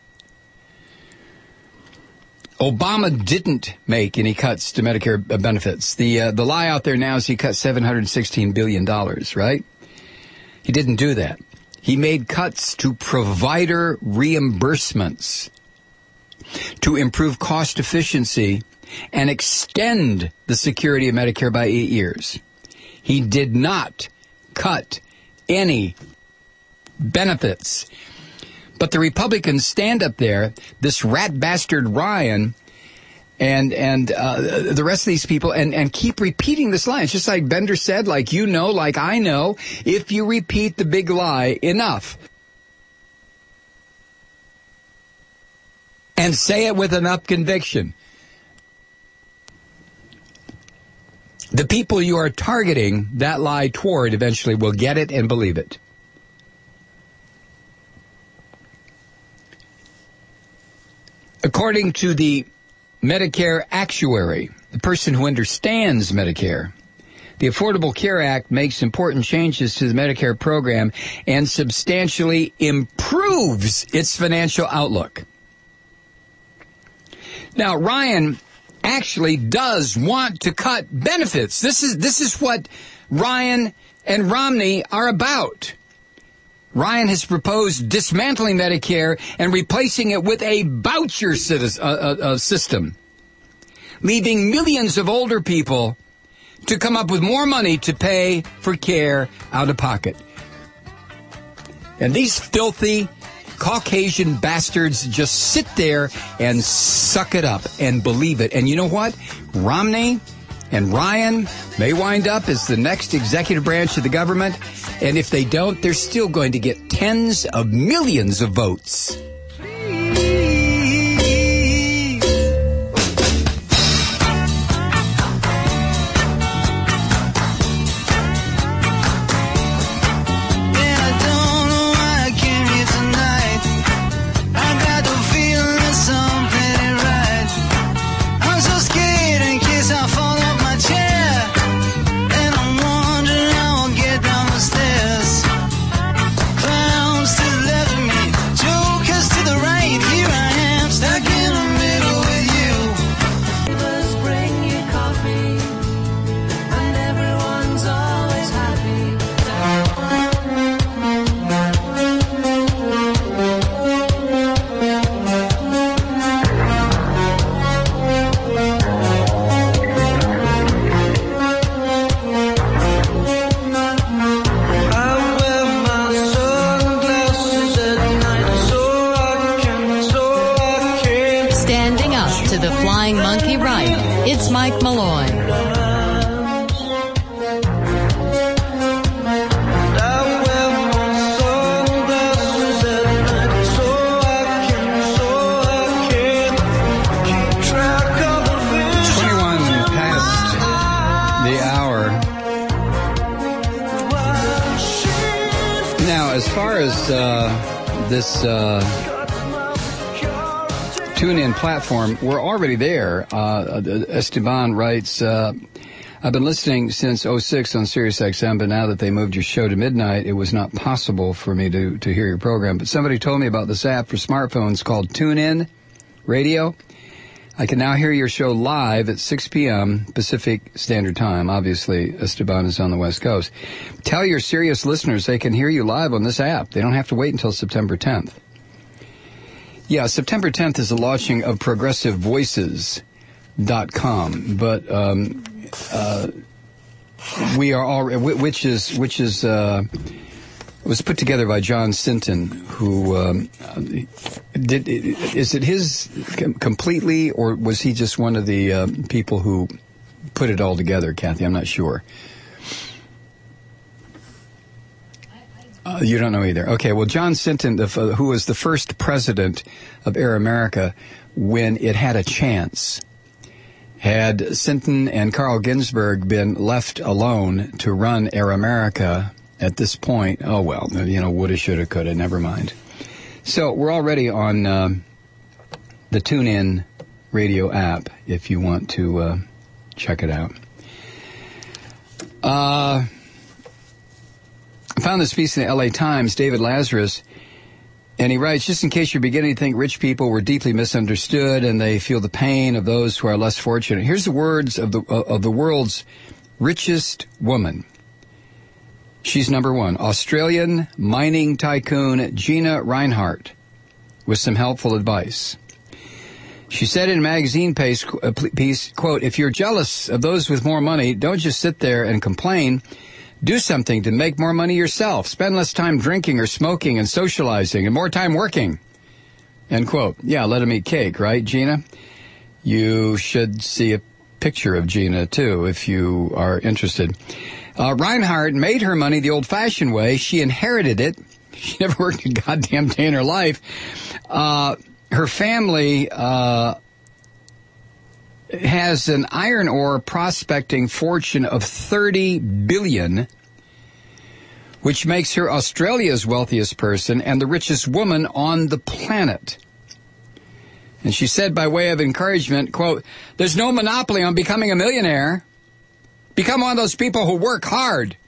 Obama didn't make any cuts to Medicare benefits. The uh, the lie out there now is he cut seven hundred sixteen billion dollars, right? He didn't do that. He made cuts to provider reimbursements to improve cost efficiency and extend the security of Medicare by eight years. He did not cut any benefits. But the Republicans stand up there, this rat bastard Ryan, and and uh, the rest of these people, and, and keep repeating this lie. It's just like Bender said, like you know, like I know, if you repeat the big lie enough and say it with enough conviction, the people you are targeting that lie toward eventually will get it and believe it. According to the Medicare actuary, the person who understands Medicare, the Affordable Care Act makes important changes to the Medicare program and substantially improves its financial outlook. Now, Ryan actually does want to cut benefits. This is this is what Ryan and Romney are about. Ryan has proposed dismantling Medicare and replacing it with a voucher uh, uh, system, leaving millions of older people to come up with more money to pay for care out of pocket. And these filthy Caucasian bastards just sit there and suck it up and believe it. And you know what? Romney and Ryan may wind up as the next executive branch of the government. And if they don't, they're still going to get tens of millions of votes. Mike Malloy. As far as uh, this uh, tune-in platform, we're already there. Uh, Esteban writes, uh, I've been listening since oh six on Sirius X M, but now that they moved your show to midnight, it was not possible for me to, to hear your program. But somebody told me about this app for smartphones called TuneIn Radio. I can now hear your show live at six p.m. Pacific Standard Time. Obviously, Esteban is on the West Coast. Tell your Sirius listeners they can hear you live on this app. They don't have to wait until September tenth. Yeah, September tenth is the launching of progressive voices dot com, but um, uh, we are already, which is which is uh, was put together by John Sinton, who um, did. Is it his completely, or was he just one of the uh, people who put it all together, Kathy? I'm not sure. Uh, you don't know either. Okay, well, John Sinton, the, uh, who was the first president of Air America when it had a chance, had Sinton and Carl Ginsberg been left alone to run Air America at this point, oh, well, you know, woulda, shoulda, coulda, never mind. So we're already on uh, the TuneIn Radio app if you want to uh, check it out. Uh, I found this piece in the L A Times, David Lazarus, and he writes, just in case you're beginning to think rich people were deeply misunderstood and they feel the pain of those who are less fortunate, here's the words of the of the world's richest woman. She's number one, Australian mining tycoon Gina Rinehart, with some helpful advice. She said in a magazine piece, piece, quote, if you're jealous of those with more money, don't just sit there and complain. Do something to make more money yourself. Spend less time drinking or smoking and socializing and more time working. End quote. Yeah, let him eat cake, right, Gina? You should see a picture of Gina, too, if you are interested. Uh, Rinehart made her money the old-fashioned way. She inherited it. She never worked a goddamn day in her life. Uh, her family uh, has an iron ore prospecting fortune of thirty billion dollars, which makes her Australia's wealthiest person and the richest woman on the planet. And she said by way of encouragement, quote, there's no monopoly on becoming a millionaire. Become one of those people who work hard.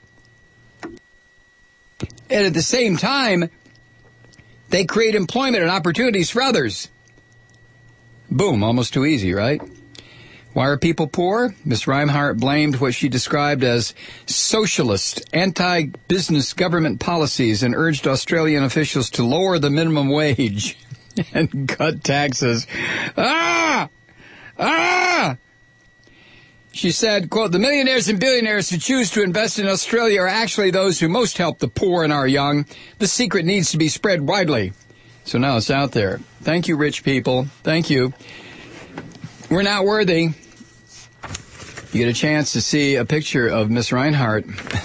And at the same time, they create employment and opportunities for others. Boom, almost too easy, right? Why are people poor? Miss Rinehart blamed what she described as socialist, anti-business government policies and urged Australian officials to lower the minimum wage and cut taxes. Ah! Ah! She said, quote, the millionaires and billionaires who choose to invest in Australia are actually those who most help the poor and our young. The secret needs to be spread widely. So now it's out there. Thank you, rich people. Thank you. We're not worthy. You get a chance to see a picture of Miss Rinehart.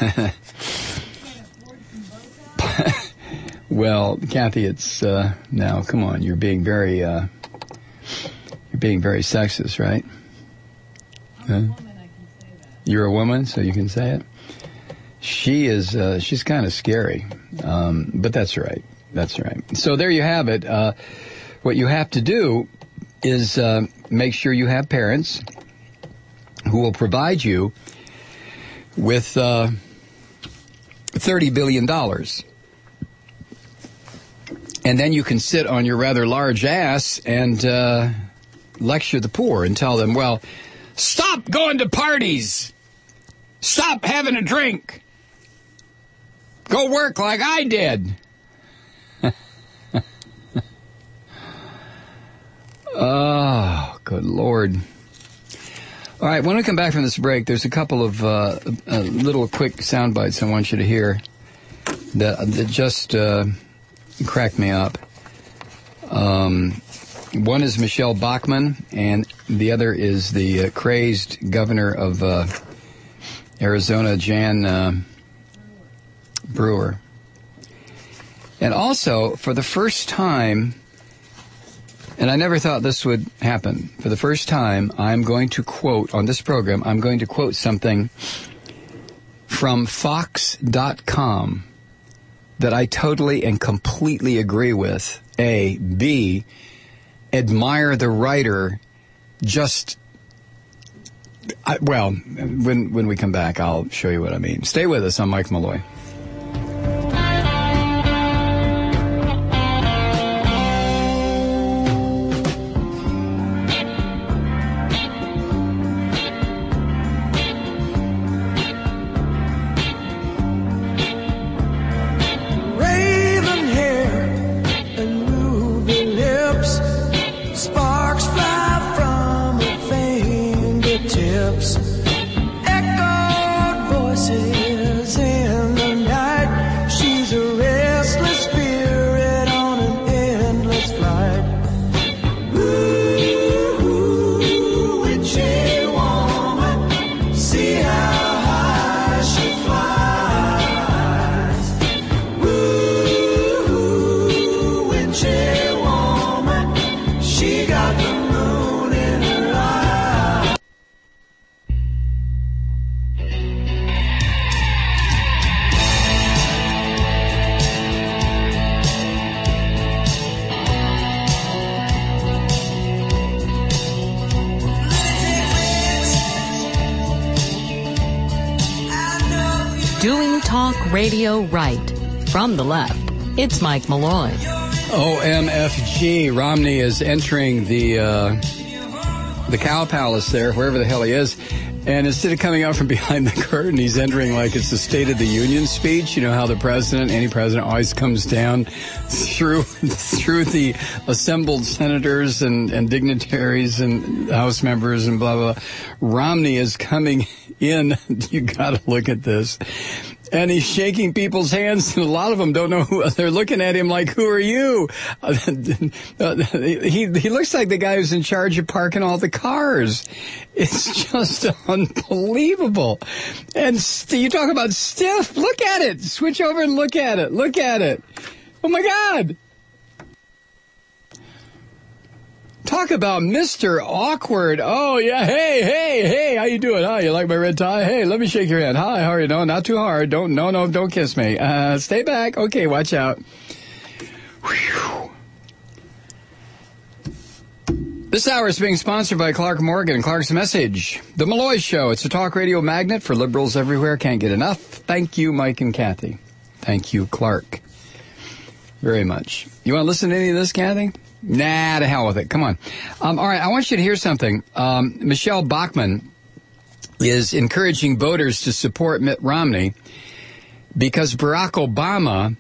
Well, Kathy, it's, uh, now, come on, you're being very, uh, you're being very sexist, right? I'm a woman, I can say that. You're a woman, so you can say it? She is, uh, she's kind of scary. Um, but that's right. That's right. So there you have it. Uh, what you have to do is, uh, make sure you have parents who will provide you with, uh, thirty billion dollars. And then you can sit on your rather large ass and, uh, lecture the poor and tell them, well, stop going to parties. Stop having a drink. Go work like I did. Oh, good Lord. All right, when we come back from this break, there's a couple of uh, uh, little quick sound bites I want you to hear that, that just uh, cracked me up. Um... One is Michelle Bachmann, and the other is the uh, crazed governor of uh, Arizona, Jan uh, Brewer. And also, for the first time, and I never thought this would happen, for the first time, I'm going to quote, on this program, I'm going to quote something from Fox dot com that I totally and completely agree with. A. B. Admire the writer. Just, I, well, when when we come back, I'll show you what I mean. Stay with us. I'm Mike Malloy. Echoed voices in the Talk Radio Right. From the left, it's Mike Malloy. O M F G. Romney is entering the uh, the Cow Palace there, wherever the hell he is. And instead of coming out from behind the curtain, he's entering like it's the State of the Union speech. You know how the president, any president, always comes down through through the assembled senators and, and dignitaries and House members and blah, blah. Romney is coming in. You got to look at this. And he's shaking people's hands, and a lot of them don't know who. They're looking at him like, who are you? Uh, he, he looks like the guy who's in charge of parking all the cars. It's just unbelievable. And st- you talk about stiff. Look at it. Switch over and look at it. Look at it. Oh, my God. Talk about Mister Awkward. Oh, yeah. Hey, hey, hey. How you doing? Hi, you like my red tie? Hey, let me shake your hand. Hi, how are you? No, not too hard. Don't, no, no, don't kiss me. Uh, stay back. Okay, watch out. Whew. This hour is being sponsored by Clark Morgan. Clark's Message. The Malloy Show. It's a talk radio magnet for liberals everywhere. Can't get enough. Thank you, Mike and Kathy. Thank you, Clark. Very much. You want to listen to any of this, Kathy? Nah, to hell with it. Come on. Um, all right, I want you to hear something. Um, Michelle Bachmann is encouraging voters to support Mitt Romney because Barack Obama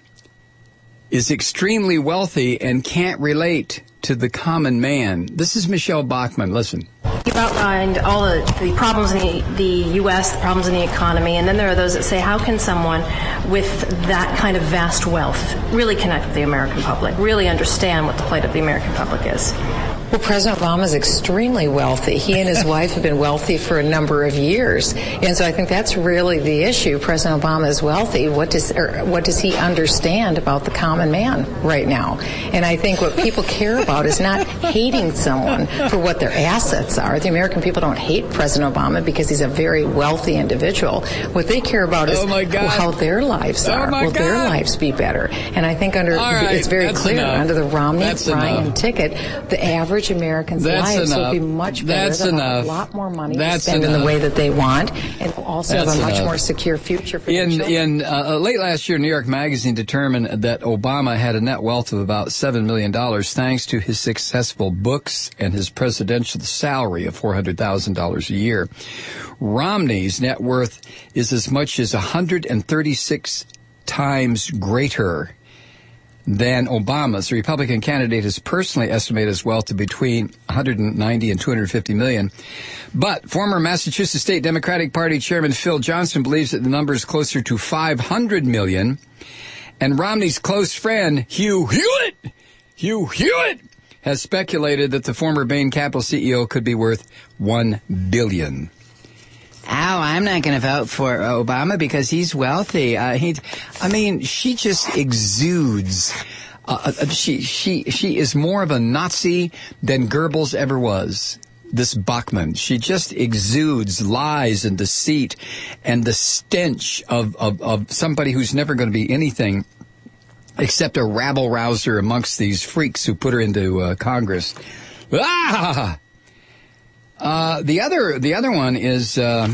is extremely wealthy and can't relate to the common man. This is Michelle Bachmann. Listen. You've outlined all the, the problems in the, the U S, the problems in the economy, and then there are those that say, how can someone with that kind of vast wealth really connect with the American public, really understand what the plight of the American public is? Well, President Obama is extremely wealthy. He and his wife have been wealthy for a number of years. And so I think that's really the issue. President Obama is wealthy. What does, or what does he understand about the common man right now? And I think what people care about is not hating someone for what their assets are. The American people don't hate President Obama because he's a very wealthy individual. What they care about is oh my God. how their lives are. Oh my Will God. their lives be better? And I think under right, it's very clear enough. under the Romney-Ryan ticket, the average American's that's lives enough. will be much better. That's They'll enough. have a lot more money that's to spend enough. in the way that they want, and will also that's have a much enough. more secure future for in, their children. In uh, late last year, New York Magazine determined that Obama had a net wealth of about seven million dollars thanks to his successful books and his presidential salary of four hundred thousand dollars a year. Romney's net worth is as much as one hundred thirty-six times greater than Obama's. The Republican candidate has personally estimated his wealth to between one hundred ninety and two hundred fifty million. But former Massachusetts State Democratic Party Chairman Phil Johnson believes that the number is closer to five hundred million. And Romney's close friend, Hugh Hewitt, Hugh Hewitt, has speculated that the former Bain Capital C E O could be worth one billion. Oh, I'm not going to vote for Obama because he's wealthy. Uh, he, I mean, she just exudes. Uh, she she she is more of a Nazi than Goebbels ever was. This Bachmann, she just exudes lies and deceit and the stench of of, of somebody who's never going to be anything except a rabble rouser amongst these freaks who put her into uh, Congress. Ah. Uh, the other, the other one is, uh,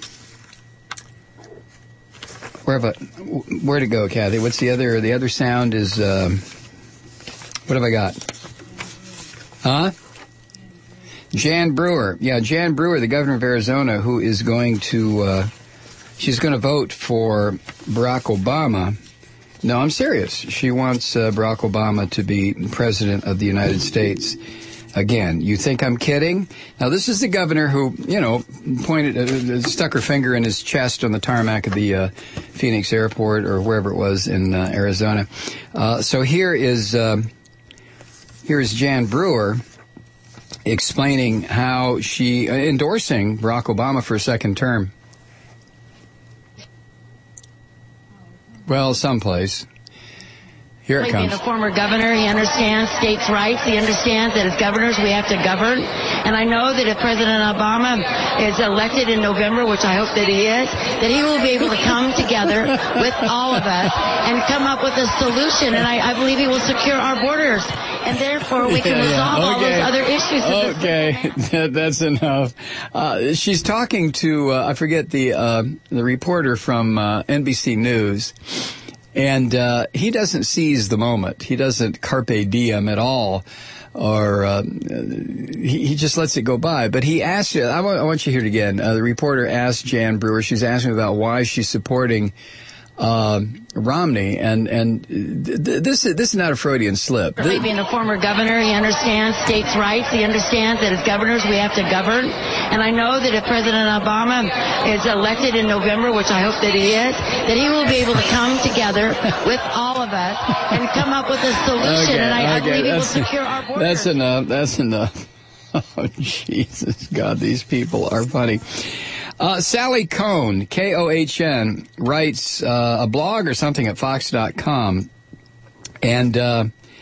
where have I, where'd it go, Kathy? What's the other, the other sound is, uh, what have I got? Huh? Jan Brewer. Yeah, Jan Brewer, the governor of Arizona, who is going to, uh, she's going to vote for Barack Obama. No, I'm serious. She wants uh, Barack Obama to be president of the United States. Again, you think I'm kidding? Now, this is the governor who, you know, pointed, uh, stuck her finger in his chest on the tarmac of the uh, Phoenix airport or wherever it was in uh, Arizona. Uh, so here is uh, here is Jan Brewer explaining how she uh, endorsing Barack Obama for a second term. Well, someplace. Here it comes. Being a former governor, he understands states' rights. He understands that as governors we have to govern. And I know that if President Obama is elected in November, which I hope that he is, that he will be able to come together with all of us and come up with a solution. And I, I believe he will secure our borders. and therefore we can Yeah, yeah. resolve all Okay. those other issues. that the- Okay, that, that's enough. Uh, she's talking to, uh, I forget, the uh, the reporter from uh, N B C News, and uh, he doesn't seize the moment. He doesn't carpe diem at all, or uh, he, he just lets it go by. But he asked, I want, I want you to hear it again. Uh, the reporter asked Jan Brewer, she's asking about why she's supporting Uh, Romney, and and th- this is this is not a Freudian slip. Certainly being a former governor, he understands states' rights. He understands that as governors we have to govern. And I know that if President Obama is elected in November, which I hope that he is, that he will be able to come together with all of us and come up with a solution. Okay, and I, I okay, believe he will that's- secure our borders. That's enough. That's enough. Oh, Jesus, God, these people are funny. Uh, Sally Kohn, K O H N, writes uh, a blog or something at Fox dot com, and uh,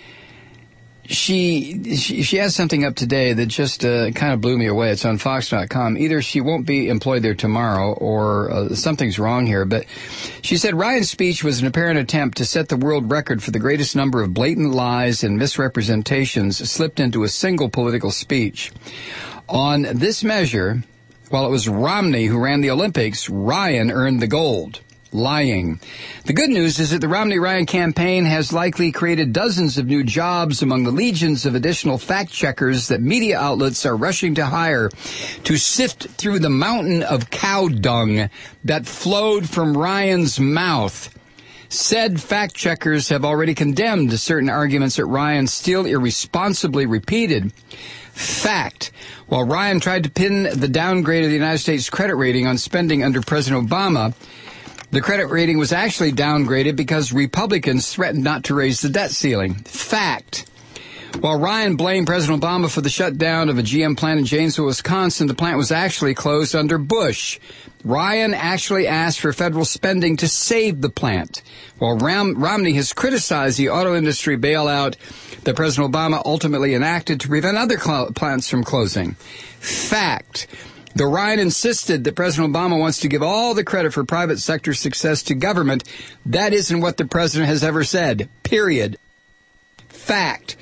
she, she she has something up today that just uh, kind of blew me away. It's on Fox dot com. Either she won't be employed there tomorrow, or uh, something's wrong here. But she said Ryan's speech was an apparent attempt to set the world record for the greatest number of blatant lies and misrepresentations slipped into a single political speech. On this measure, while it was Romney who ran the Olympics, Ryan earned the gold. Lying. The good news is that the Romney-Ryan campaign has likely created dozens of new jobs among the legions of additional fact-checkers that media outlets are rushing to hire to sift through the mountain of cow dung that flowed from Ryan's mouth. Said fact-checkers have already condemned certain arguments that Ryan still irresponsibly repeated. Fact. While Ryan tried to pin the downgrade of the United States credit rating on spending under President Obama, the credit rating was actually downgraded because Republicans threatened not to raise the debt ceiling. Fact. While Ryan blamed President Obama for the shutdown of a G M plant in Janesville, Wisconsin, the plant was actually closed under Bush. Ryan actually asked for federal spending to save the plant, while Ram- Romney has criticized the auto industry bailout that President Obama ultimately enacted to prevent other cl- plants from closing. Fact. Though Ryan insisted that President Obama wants to give all the credit for private sector success to government, that isn't what the president has ever said. Period. Fact.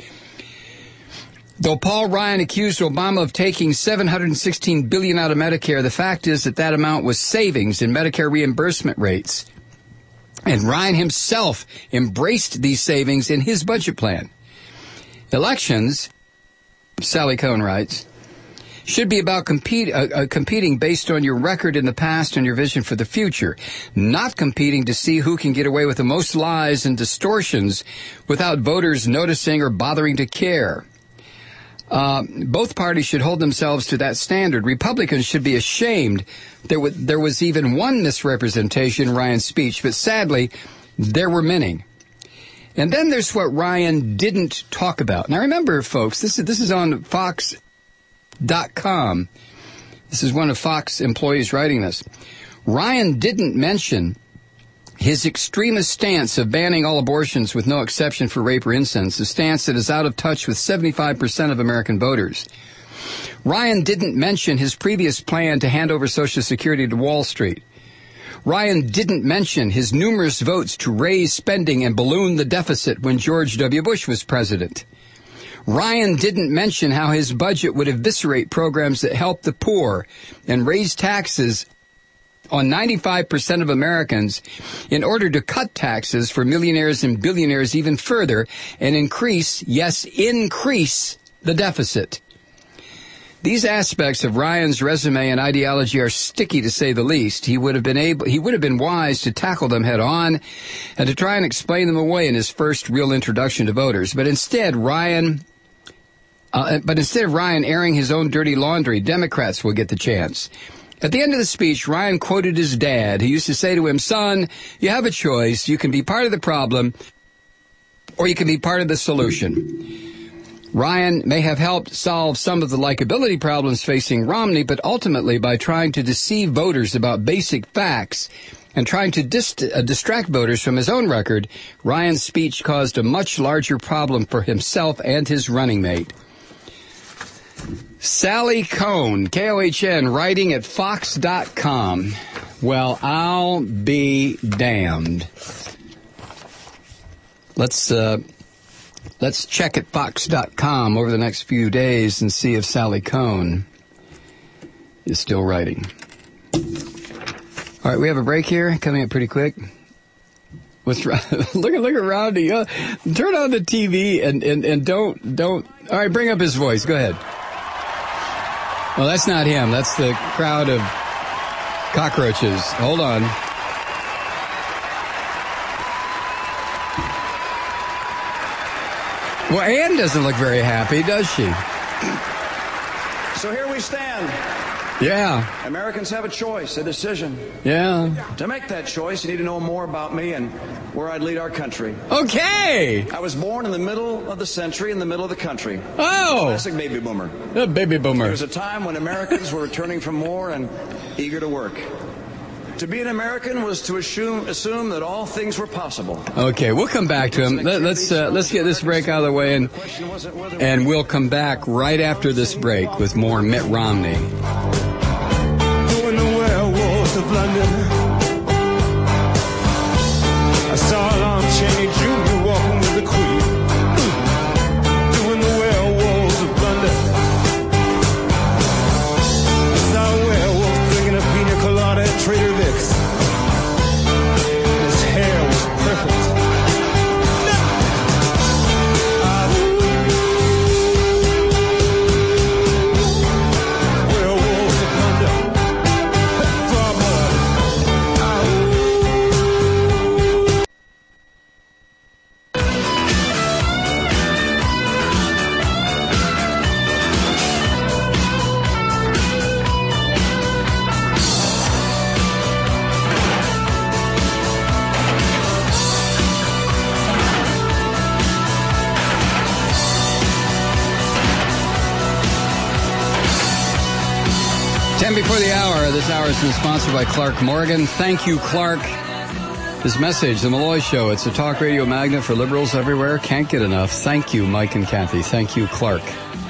Though Paul Ryan accused Obama of taking seven hundred sixteen billion dollars out of Medicare, the fact is that that amount was savings in Medicare reimbursement rates. And Ryan himself embraced these savings in his budget plan. Elections, Sally Kohn writes, should be about compete, uh, uh, competing based on your record in the past and your vision for the future, not competing to see who can get away with the most lies and distortions without voters noticing or bothering to care. Uh, both parties should hold themselves to that standard. Republicans should be ashamed there was, there was even one misrepresentation in Ryan's speech, but sadly, there were many. And then there's what Ryan didn't talk about. Now remember, folks, this is, this is on Fox dot com. This is one of Fox employees writing this. Ryan didn't mention his extremist stance of banning all abortions with no exception for rape or incest, a stance that is out of touch with seventy-five percent of American voters. Ryan didn't mention his previous plan to hand over Social Security to Wall Street. Ryan didn't mention his numerous votes to raise spending and balloon the deficit when George W. Bush was president. Ryan didn't mention how his budget would eviscerate programs that help the poor and raise taxes on ninety-five percent of Americans in order to cut taxes for millionaires and billionaires even further and increase, yes, increase the deficit. These aspects of Ryan's resume and ideology are sticky to say the least. He would have been able, he would have been wise to tackle them head on and to try and explain them away in his first real introduction to voters. But instead, Ryan, uh, but instead of Ryan airing his own dirty laundry, Democrats will get the chance. At the end of the speech, Ryan quoted his dad, who used to say to him, "Son, you have a choice. You can be part of the problem, or you can be part of the solution." Ryan may have helped solve some of the likability problems facing Romney, but ultimately by trying to deceive voters about basic facts and trying to dist- uh, distract voters from his own record, Ryan's speech caused a much larger problem for himself and his running mate. Sally Kohn, K O H N, writing at Fox dot com. Well, I'll be damned. Let's uh, Let's check at Fox dot com over the next few days and see if Sally Kohn is still writing. All right, we have a break here coming up pretty quick. What's look at look around you. Uh, turn on the T V and, and, and don't don't. All right, bring up his voice. Go ahead. Well, that's not him. That's the crowd of cockroaches. Hold on. Well, Ann doesn't look very happy, does she? So here we stand. Yeah. Americans have a choice, a decision. Yeah. To make that choice, you need to know more about me and where I'd lead our country. Okay. I was born in the middle of the century, in the middle of the country. Oh. Classic baby boomer. A baby boomer. There was a time when Americans were returning from war and eager to work. To be an American was to assume, assume that all things were possible. Okay, we'll come back to him. Let, let's uh, let's get this break out of the way, and and we'll come back right after this break with more Mitt Romney. Doing the werewolves of London, I saw Lon Chaney Junior walking with the Queen. Doing the werewolves of London, I saw a werewolf drinking a pina colada at Trader Vic's. His hair was perfect. Werewolves of London, draw blood. ten before the hour. This hour has been sponsored by Clark Morgan. Thank you, Clark. His message, The Malloy Show. It's a talk radio magnet for liberals everywhere. Can't get enough. Thank you, Mike and Kathy. Thank you, Clark.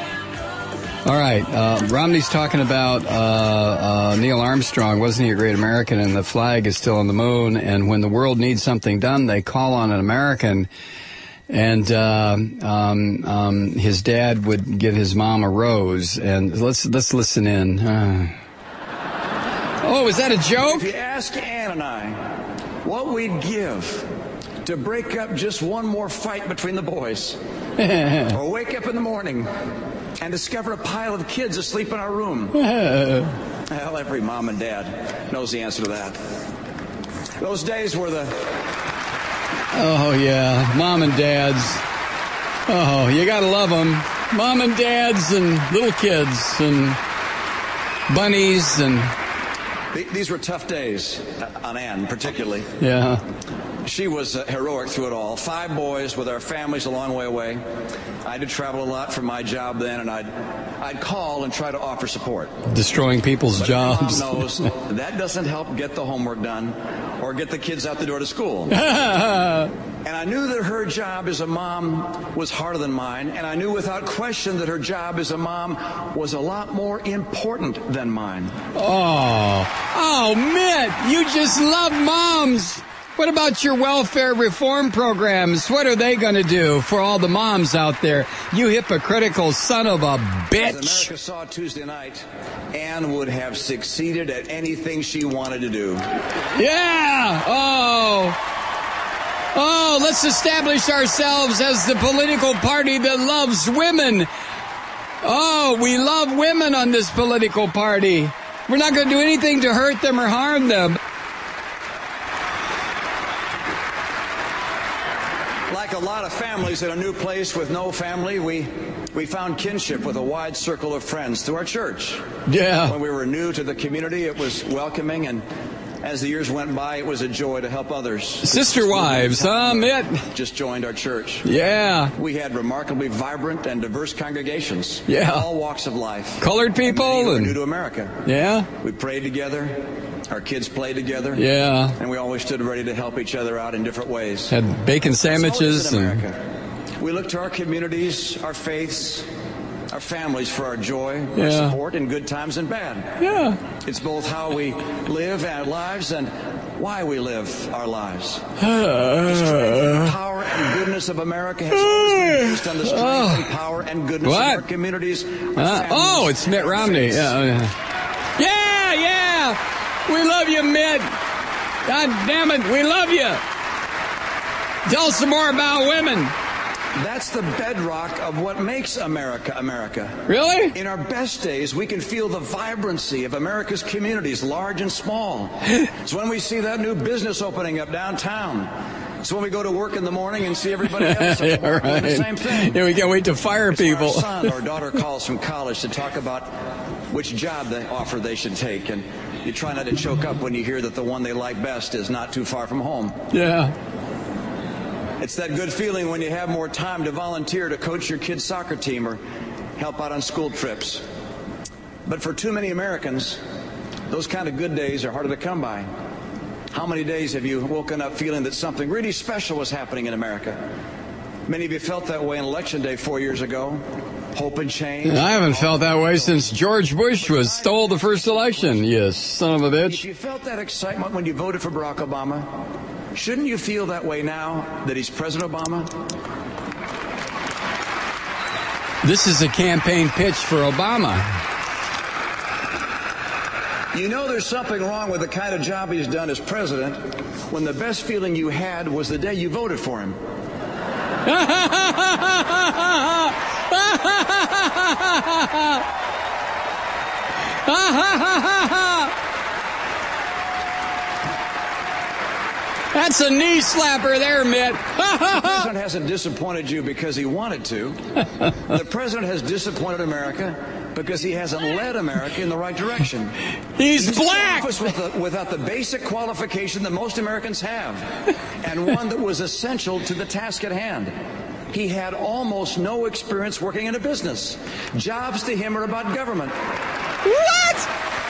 All right. Uh, Romney's talking about uh, uh, Neil Armstrong. Wasn't he a great American? And the flag is still on the moon. And when the world needs something done, they call on an American. And uh, um, um, his dad would give his mom a rose. And let's let's listen in. Uh. Oh, is that a joke? If you ask Ann and I what we'd give to break up just one more fight between the boys, or wake up in the morning and discover a pile of kids asleep in our room, well, every mom and dad knows the answer to that. Those days were the... Oh, yeah. Mom and dads. Oh, you gotta love them. Mom and dads and little kids and bunnies and... These were tough days, on Ann particularly. Yeah. She was uh, heroic through it all. Five boys with our families a long way away. I had to travel a lot for my job then, and I'd I'd call and try to offer support. Destroying people's but jobs. Mom knows that doesn't help get the homework done or get the kids out the door to school. And I knew that her job as a mom was harder than mine, and I knew without question that her job as a mom was a lot more important than mine. Oh, oh, Mitt, you just love moms. What about your welfare reform programs? What are they going to do for all the moms out there? You hypocritical son of a bitch. As America saw Tuesday night, Ann would have succeeded at anything she wanted to do. Yeah! Oh! Oh, let's establish ourselves as the political party that loves women. Oh, we love women on this political party. We're not going to do anything to hurt them or harm them. Like a lot of families in a new place with no family, we we found kinship with a wide circle of friends through our church. Yeah. When we were new to the community, it was welcoming, and as the years went by, it was a joy to help others. Sister wives, huh, Mitt? Just joined our church. Yeah. We had remarkably vibrant and diverse congregations. Yeah. All walks of life. Colored people. And many who were and new to America. Yeah. We prayed together. Our kids played together. Yeah. And we always stood ready to help each other out in different ways. Had bacon sandwiches. In America. And we look to our communities, our faiths, our families for our joy, Yeah. our support in good times and bad. Yeah. It's both how we live our lives and why we live our lives. Uh, The strength, power, and goodness of America has always been based on the strength Oh. and power and goodness What? of our communities. Our Uh, families, oh, it's Mitt Romney. faiths. Yeah, yeah. Yeah, yeah. We love you, Mitt. God damn it, we love you. Tell us some more about women. That's the bedrock of what makes America America. Really? In our best days, we can feel the vibrancy of America's communities, large and small. It's when we see that new business opening up downtown. It's when we go to work in the morning and see everybody else at Yeah, work doing right. the same thing. Yeah, we can't wait to fire It's when people. our son or daughter calls from college to talk about which job they offer they should take, and you try not to choke up when you hear that the one they like best is not too far from home. Yeah. It's that good feeling when you have more time to volunteer to coach your kid's soccer team or help out on school trips. But for too many Americans, those kind of good days are harder to come by. How many days have you woken up feeling that something really special was happening in America? Many of you felt that way on Election Day four years ago. Hope and change. I haven't felt that way since George Bush was stole the first election. Yes, son of a If bitch. you felt that excitement when you voted for Barack Obama, shouldn't you feel that way now that he's President Obama? This is a campaign pitch for Obama. You know there's something wrong with the kind of job he's done as president when the best feeling you had was the day you voted for him. That's a knee slapper there, Mitt. The president hasn't disappointed you because he wanted to. The president has disappointed America because he hasn't led America in the right direction. He's, He's in black. office with the, without the basic qualification that most Americans have, and one that was essential to the task at hand. He had almost no experience working in a business. Jobs to him are about government. What?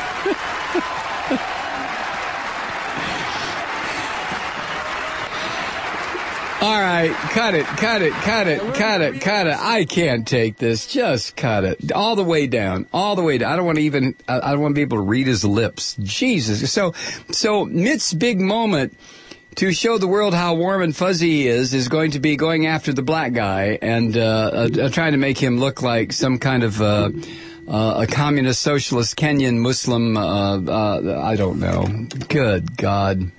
All right, cut it, cut it, cut it, cut it, cut it. I can't take this. Just cut it. All the way down. All the way down. I don't want to even, I don't want to be able to read his lips. Jesus. So, so Mitt's big moment to show the world how warm and fuzzy he is is going to be going after the black guy and uh, uh, trying to make him look like some kind of uh, uh, a communist, socialist, Kenyan, Muslim, uh, uh, I don't know. Good God.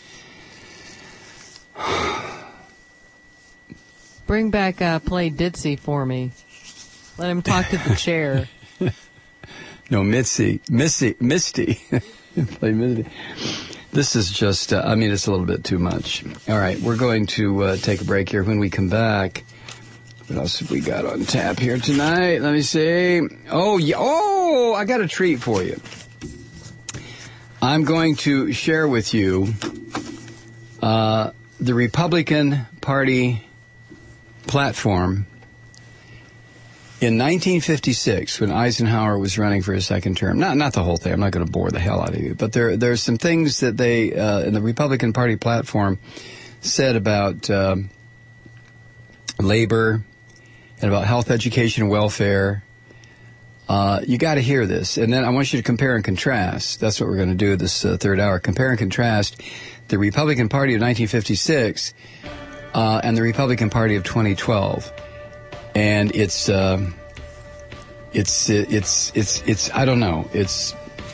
Bring back uh, Play Ditzy for me. Let him talk to the chair. No, Mitzi. Missy. Misty. Play Misty. This is just, uh, I mean, it's a little bit too much. All right, we're going to uh, take a break here. When we come back, what else have we got on tap here tonight? Let me see. Oh, yeah. Oh, I got a treat for you. I'm going to share with you uh, the Republican Party platform in nineteen fifty-six, when Eisenhower was running for his second term. Not not the whole thing. I'm not going to bore the hell out of you. But there there's some things that they, uh, in the Republican Party platform, said about uh, labor and about health, education, and welfare. Uh, you got to hear this. And then I want you to compare and contrast. That's what we're going to do this uh, third hour. Compare and contrast the Republican Party of nineteen fifty-six uh, and the Republican Party of twenty twelve. And it's, uh, it's, it's, it's, it's, I don't know. It's,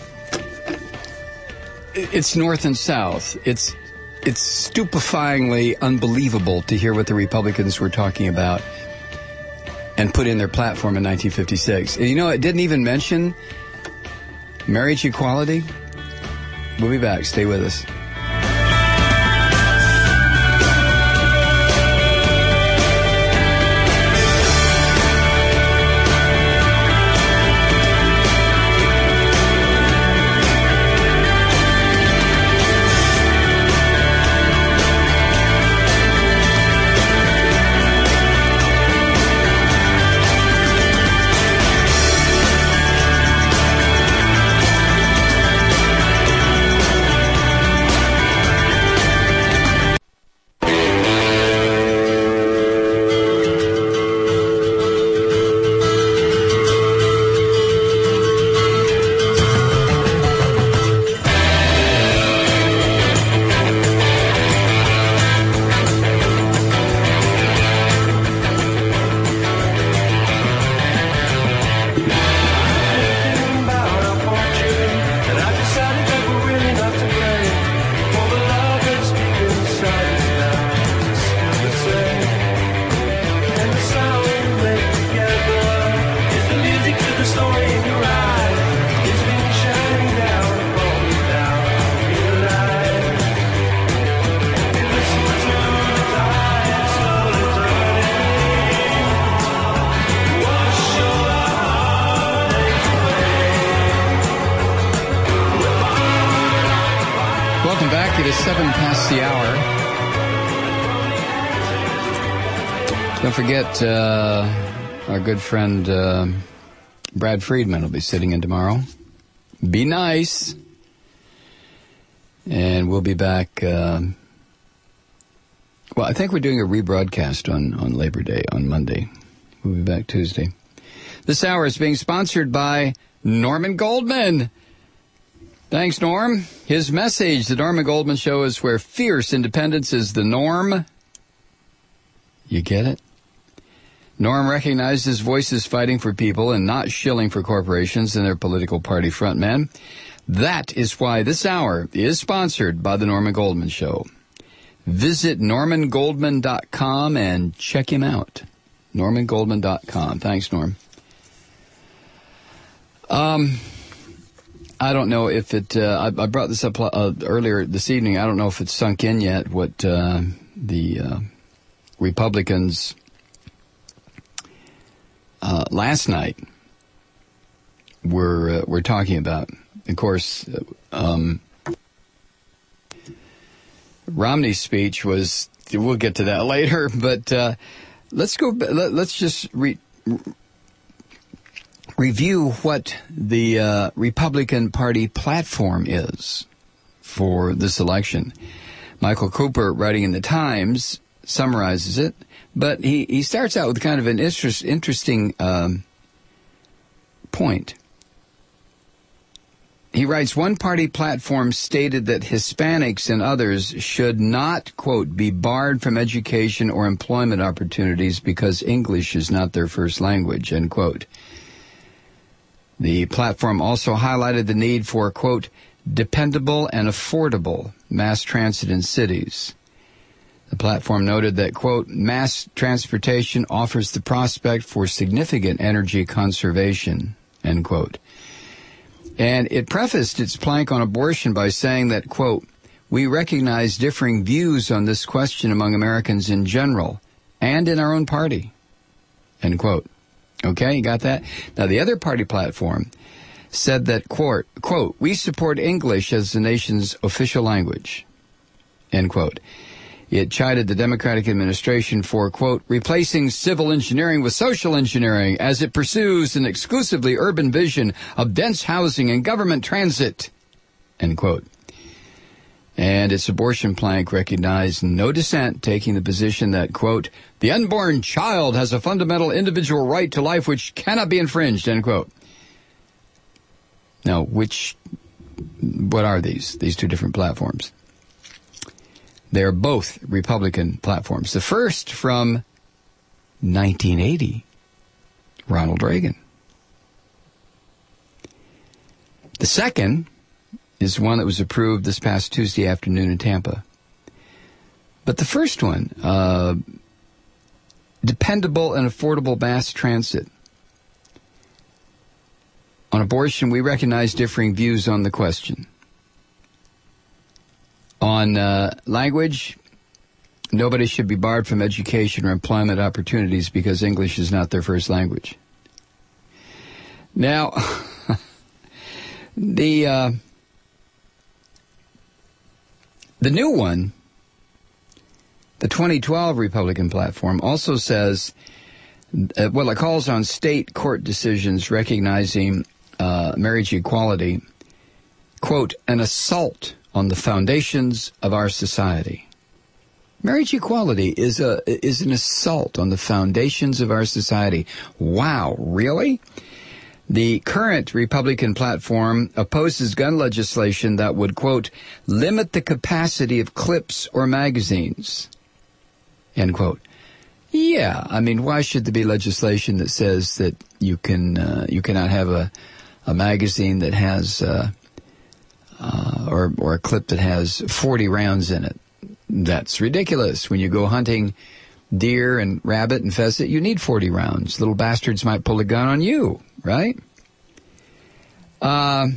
it's north and south. It's, it's stupefyingly unbelievable to hear what the Republicans were talking about and put in their platform in nineteen fifty-six. And you know, it didn't even mention marriage equality. We'll be back. Stay with us. welcome back. It is seven past the hour. Don't forget, uh, our good friend uh, Brad Friedman will be sitting in tomorrow. Be nice. And we'll be back. Uh, well, I think we're doing a rebroadcast on, on Labor Day on Monday. We'll be back Tuesday. This hour is being sponsored by Norman Goldman. Thanks, Norm. His message, The Norman Goldman Show, is where fierce independence is the norm. You get it? Norm recognizes voices fighting for people and not shilling for corporations and their political party frontmen. That is why this hour is sponsored by The Norman Goldman Show. Visit norman goldman dot com and check him out. norman goldman dot com. Thanks, Norm. Um, I don't know if it, uh, I, I brought this up uh, earlier this evening. I don't know if it's sunk in yet what uh, the uh, Republicans uh, last night were, uh, were talking about. Of course, um, Romney's speech was, we'll get to that later, but uh, let's go, let, let's just re, review what the uh, Republican Party platform is for this election. Michael Cooper, writing in the Times, summarizes it, but he, he starts out with kind of an interest, interesting um, point. He writes, one party platform stated that Hispanics and others should not, quote, be barred from education or employment opportunities because English is not their first language, end quote. The platform also highlighted the need for, quote, dependable and affordable mass transit in cities. The platform noted that, quote, mass transportation offers the prospect for significant energy conservation, end quote. And it prefaced its plank on abortion by saying that, quote, we recognize differing views on this question among Americans in general and in our own party, end quote. Okay, you got that? Now, the other party platform said that, quote, quote, we support English as the nation's official language, end quote. It chided the Democratic administration for, quote, replacing civil engineering with social engineering as it pursues an exclusively urban vision of dense housing and government transit, end quote. And its abortion plank recognized no dissent, taking the position that, quote, the unborn child has a fundamental individual right to life which cannot be infringed, end quote. Now, which, what are these, these two different platforms? They're both Republican platforms. The first from nineteen eighty, Ronald Reagan. The second is one that was approved this past Tuesday afternoon in Tampa. But the first one, uh, dependable and affordable mass transit. On abortion, we recognize differing views on the question. On uh, language, nobody should be barred from education or employment opportunities because English is not their first language. Now, the uh, the new one, the twenty twelve Republican platform, also says, uh, well, it calls on state court decisions recognizing uh, marriage equality, quote, an assault on the foundations of our society. Marriage equality is a is an assault on the foundations of our society. Wow, really? The current Republican platform opposes gun legislation that would, quote, limit the capacity of clips or magazines, end quote. Yeah, I mean, why should there be legislation that says that you can uh, you cannot have a a magazine that has uh, Uh, or, or a clip that has forty rounds in it? That's ridiculous. When you go hunting deer and rabbit and pheasant, you need forty rounds. Little bastards might pull a gun on you, right? Uh,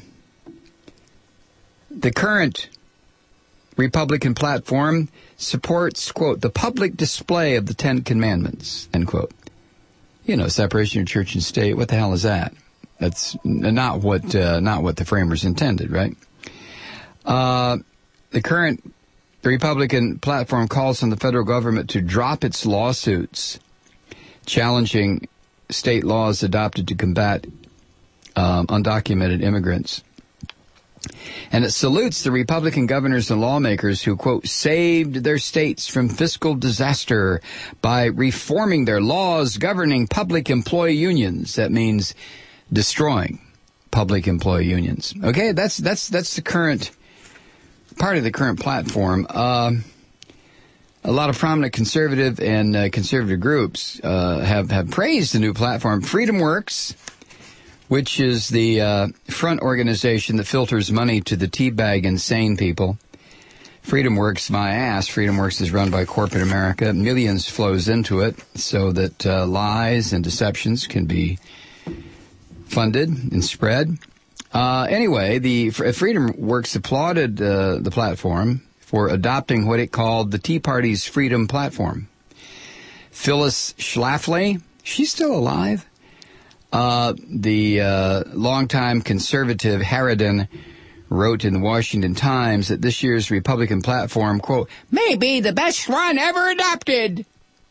the current Republican platform supports, quote, the public display of the Ten Commandments, end quote. You know, separation of church and state, what the hell is that? That's not what, uh, not what the framers intended, right? Uh, the current the Republican platform calls on the federal government to drop its lawsuits challenging state laws adopted to combat um, undocumented immigrants. And it salutes the Republican governors and lawmakers who, quote, saved their states from fiscal disaster by reforming their laws governing public employee unions. That means destroying public employee unions. Okay, that's that's that's the current part of the current platform. Uh, a lot of prominent conservative and uh, conservative groups uh, have have praised the new platform. Freedom Works, which is the uh, front organization that filters money to the teabag insane people. Freedom Works, my ass. Freedom Works is run by corporate America. Millions flows into it so that uh, lies and deceptions can be funded and spread. Uh, anyway, the Freedom Works applauded uh, the platform for adopting what it called the Tea Party's Freedom Platform. Phyllis Schlafly, she's still alive. Uh, the uh, longtime conservative Harridan wrote in the Washington Times that this year's Republican platform, quote, may be the best one ever adopted.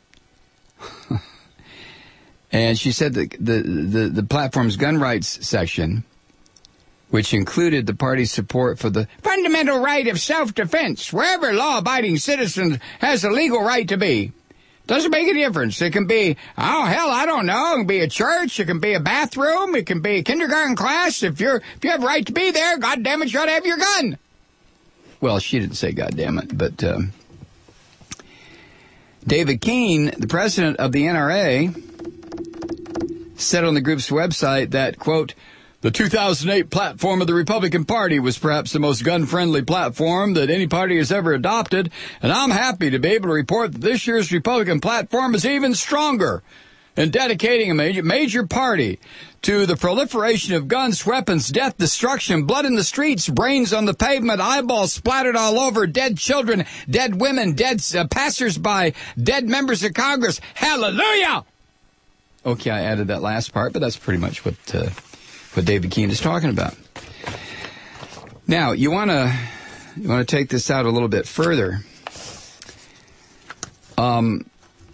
And she said that the, the, the platform's gun rights section, which included the party's support for the fundamental right of self-defense, wherever law-abiding citizens has a legal right to be. Doesn't make a difference. It can be, oh, hell, I don't know. It can be a church. It can be a bathroom. It can be a kindergarten class. If you're, if you have a right to be there, God damn it, you ought to have your gun. Well, she didn't say God damn it, but um, David Keene, the president of the N R A, said on the group's website that, quote, the two thousand eight platform of the Republican Party was perhaps the most gun-friendly platform that any party has ever adopted, and I'm happy to be able to report that this year's Republican platform is even stronger in dedicating a major, major party to the proliferation of guns, weapons, death, destruction, blood in the streets, brains on the pavement, eyeballs splattered all over, dead children, dead women, dead uh, passersby, dead members of Congress. Hallelujah! Okay, I added that last part, but that's pretty much what... Uh, what David Keene is talking about. Now, you want to you want to take this out a little bit further. Um,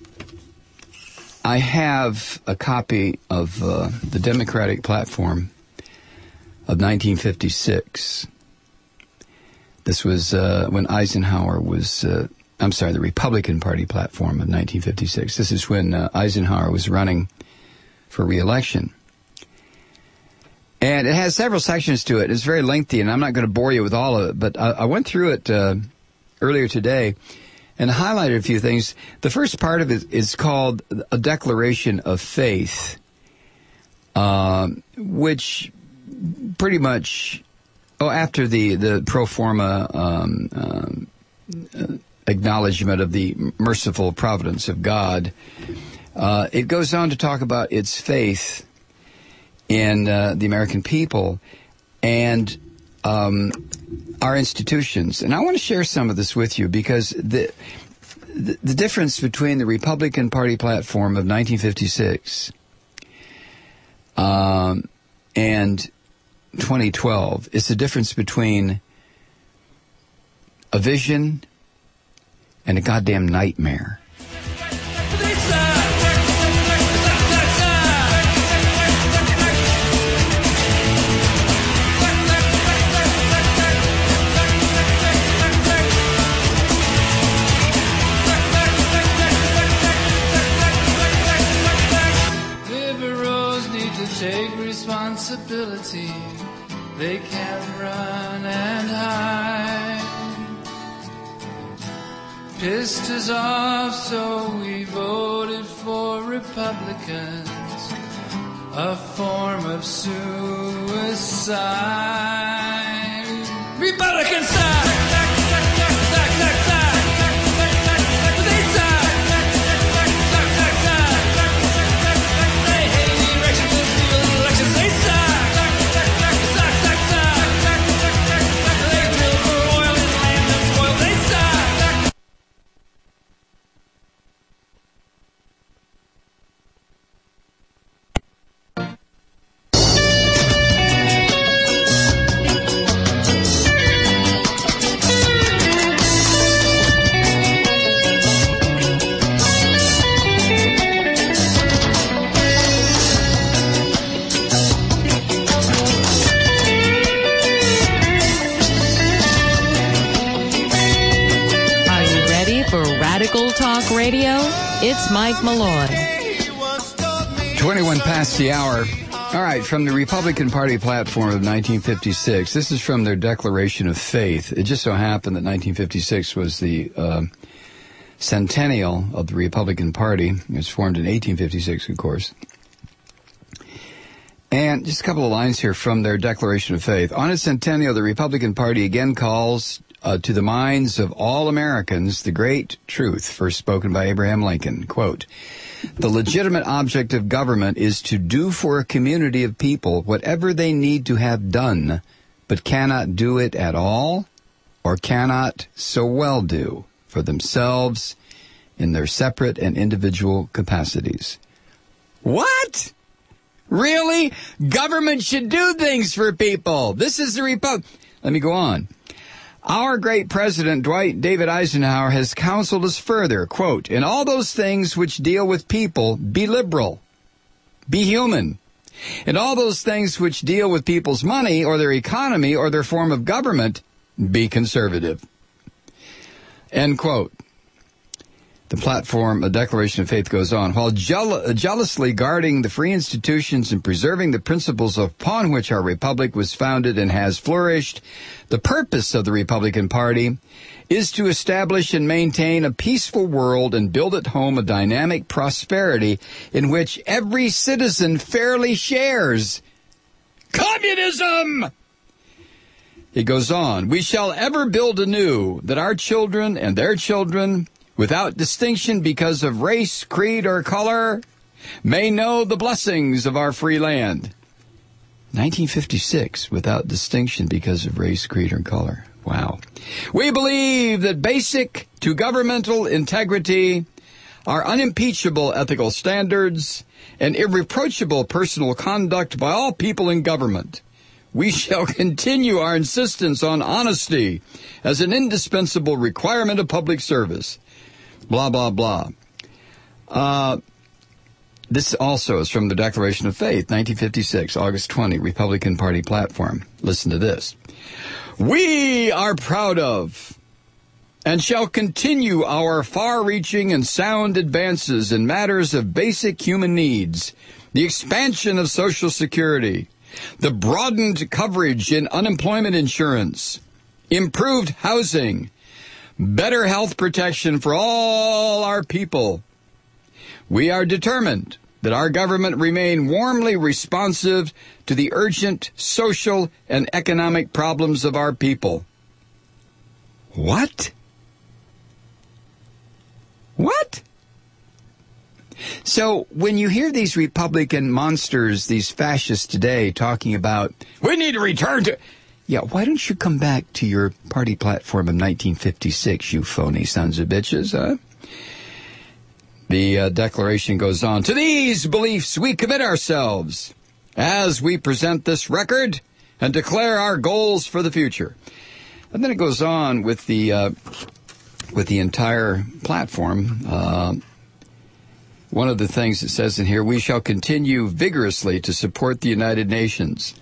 I have a copy of uh, the Democratic platform of nineteen fifty-six. This was uh, when Eisenhower was, uh, I'm sorry, the Republican Party platform of nineteen fifty-six. This is when uh, Eisenhower was running for re-election. And it has several sections to it. It's very lengthy, and I'm not going to bore you with all of it, but I, I went through it uh, earlier today and highlighted a few things. The first part of it is called a Declaration of Faith, uh, which pretty much, oh, after the, the pro forma um, um, uh, acknowledgement of the merciful providence of God, uh, it goes on to talk about its faith in uh, the American people and um, our institutions. And I want to share some of this with you because the, the the difference between the Republican Party platform of nineteen fifty-six um, and twenty twelve is the difference between a vision and a goddamn nightmare. Take responsibility. They can't run and hide. Pissed us off, so we voted for Republicans. A form of suicide. Republican side. Real Talk Radio, it's Mike Malloy. twenty-one past the hour. All right, from the Republican Party platform of nineteen fifty-six. This is from their Declaration of Faith. It just so happened that nineteen fifty-six was the uh, centennial of the Republican Party. It was formed in eighteen fifty-six, of course. And just a couple of lines here from their Declaration of Faith. On its centennial, the Republican Party again calls uh, to the minds of all Americans the great truth first spoken by Abraham Lincoln. Quote, "The legitimate object of government is to do for a community of people whatever they need to have done, but cannot do it at all or cannot so well do for themselves in their separate and individual capacities." What? Really? Government should do things for people. This is the Republic. Let me go on. Our great president, Dwight David Eisenhower, has counseled us further, quote, "In all those things which deal with people, be liberal, be human. In all those things which deal with people's money or their economy or their form of government, be conservative." End quote. The platform, a Declaration of Faith, goes on. While jeal- jealously guarding the free institutions and preserving the principles upon which our republic was founded and has flourished, the purpose of the Republican Party is to establish and maintain a peaceful world and build at home a dynamic prosperity in which every citizen fairly shares. Communism! It goes on. "We shall ever build anew that our children and their children, without distinction because of race, creed, or color, may know the blessings of our free land." nineteen fifty-six, without distinction because of race, creed, or color. Wow. "We believe that basic to governmental integrity are unimpeachable ethical standards and irreproachable personal conduct by all people in government. We shall continue our insistence on honesty as an indispensable requirement of public service." Blah, blah, blah. Uh, this also is from the Declaration of Faith, nineteen fifty-six, August twentieth, Republican Party platform. Listen to this. "We are proud of and shall continue our far-reaching and sound advances in matters of basic human needs, the expansion of Social Security, the broadened coverage in unemployment insurance, improved housing, better health protection for all our people. We are determined that our government remain warmly responsive to the urgent social and economic problems of our people." What? What? So when you hear these Republican monsters, these fascists today talking about, we need to return to... Yeah, why don't you come back to your party platform of nineteen fifty-six, you phony sons of bitches, huh? The uh, declaration goes on. "To these beliefs we commit ourselves as we present this record and declare our goals for the future." And then it goes on with the uh, with the entire platform. Uh, one of the things it says in here, "We shall continue vigorously to support the United Nations."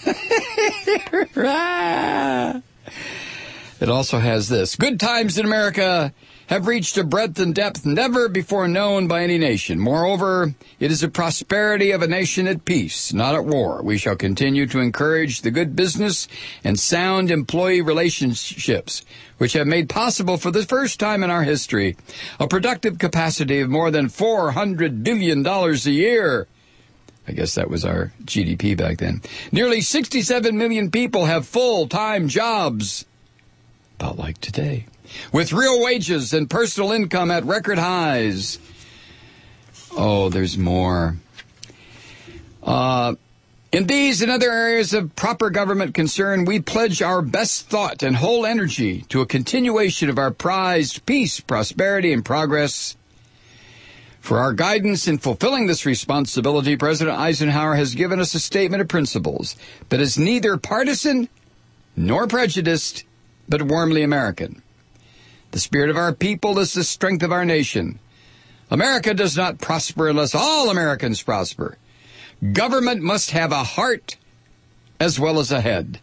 It also has this. "Good times in America have reached a breadth and depth never before known by any nation. Moreover, it is a prosperity of a nation at peace, not at war. We shall continue to encourage the good business and sound employee relationships, which have made possible for the first time in our history a productive capacity of more than four hundred billion dollars a year." I guess that was our G D P back then. "Nearly sixty-seven million people have full-time jobs," about like today, "with real wages and personal income at record highs." Oh, there's more. Uh, "In these and other areas of proper government concern, we pledge our best thought and whole energy to a continuation of our prized peace, prosperity, and progress. For our guidance in fulfilling this responsibility, President Eisenhower has given us a statement of principles that is neither partisan nor prejudiced, but warmly American. The spirit of our people is the strength of our nation. America does not prosper unless all Americans prosper. Government must have a heart as well as a head.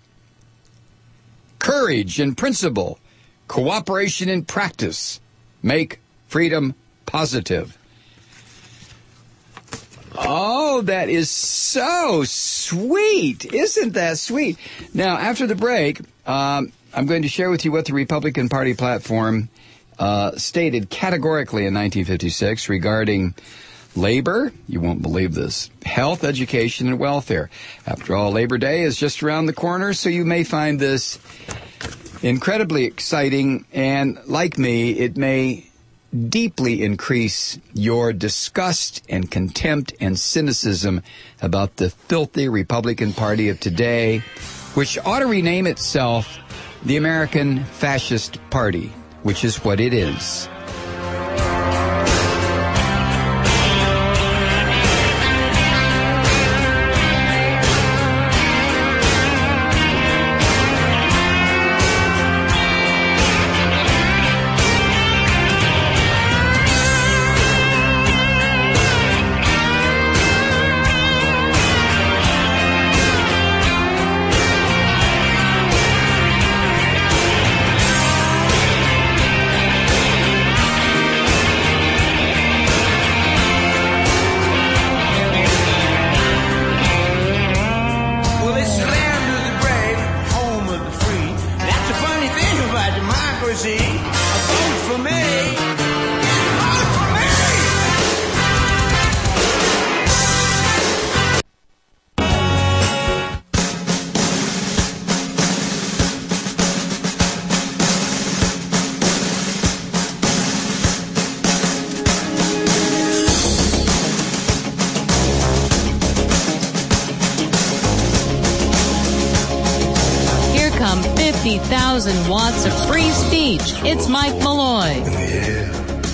Courage in principle, cooperation in practice make freedom positive. Oh, that is so sweet. Isn't that sweet? Now, after the break, um, I'm going to share with you what the Republican Party platform uh, stated categorically in nineteen fifty-six regarding labor, you won't believe this, health, education, and welfare. After all, Labor Day is just around the corner, so you may find this incredibly exciting, and like me, it may deeply increase your disgust and contempt and cynicism about the filthy Republican Party of today, which ought to rename itself the American Fascist Party, which is what it is. fifty thousand watts of free speech. It's Mike Malloy. In the air,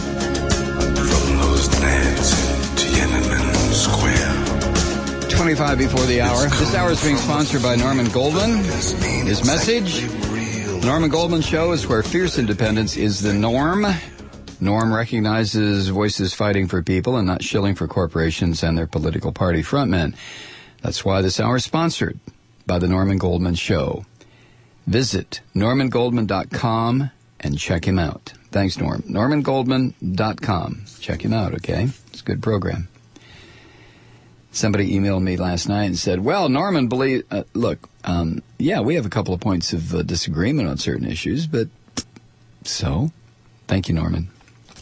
from those lands to Tiananmen Square. twenty-five before the hour. This hour is being sponsored by Norman Goldman. His message, The Norman Goldman Show is where fierce independence is the norm. Norm recognizes voices fighting for people and not shilling for corporations and their political party frontmen. That's why this hour is sponsored by The Norman Goldman Show. Visit norman goldman dot com and check him out. Thanks, Norm. norman goldman dot com. Check him out, okay? It's a good program. Somebody emailed me last night and said, well, Norman believe, uh, look, um, yeah, we have a couple of points of uh, disagreement on certain issues, but so, thank you, Norman.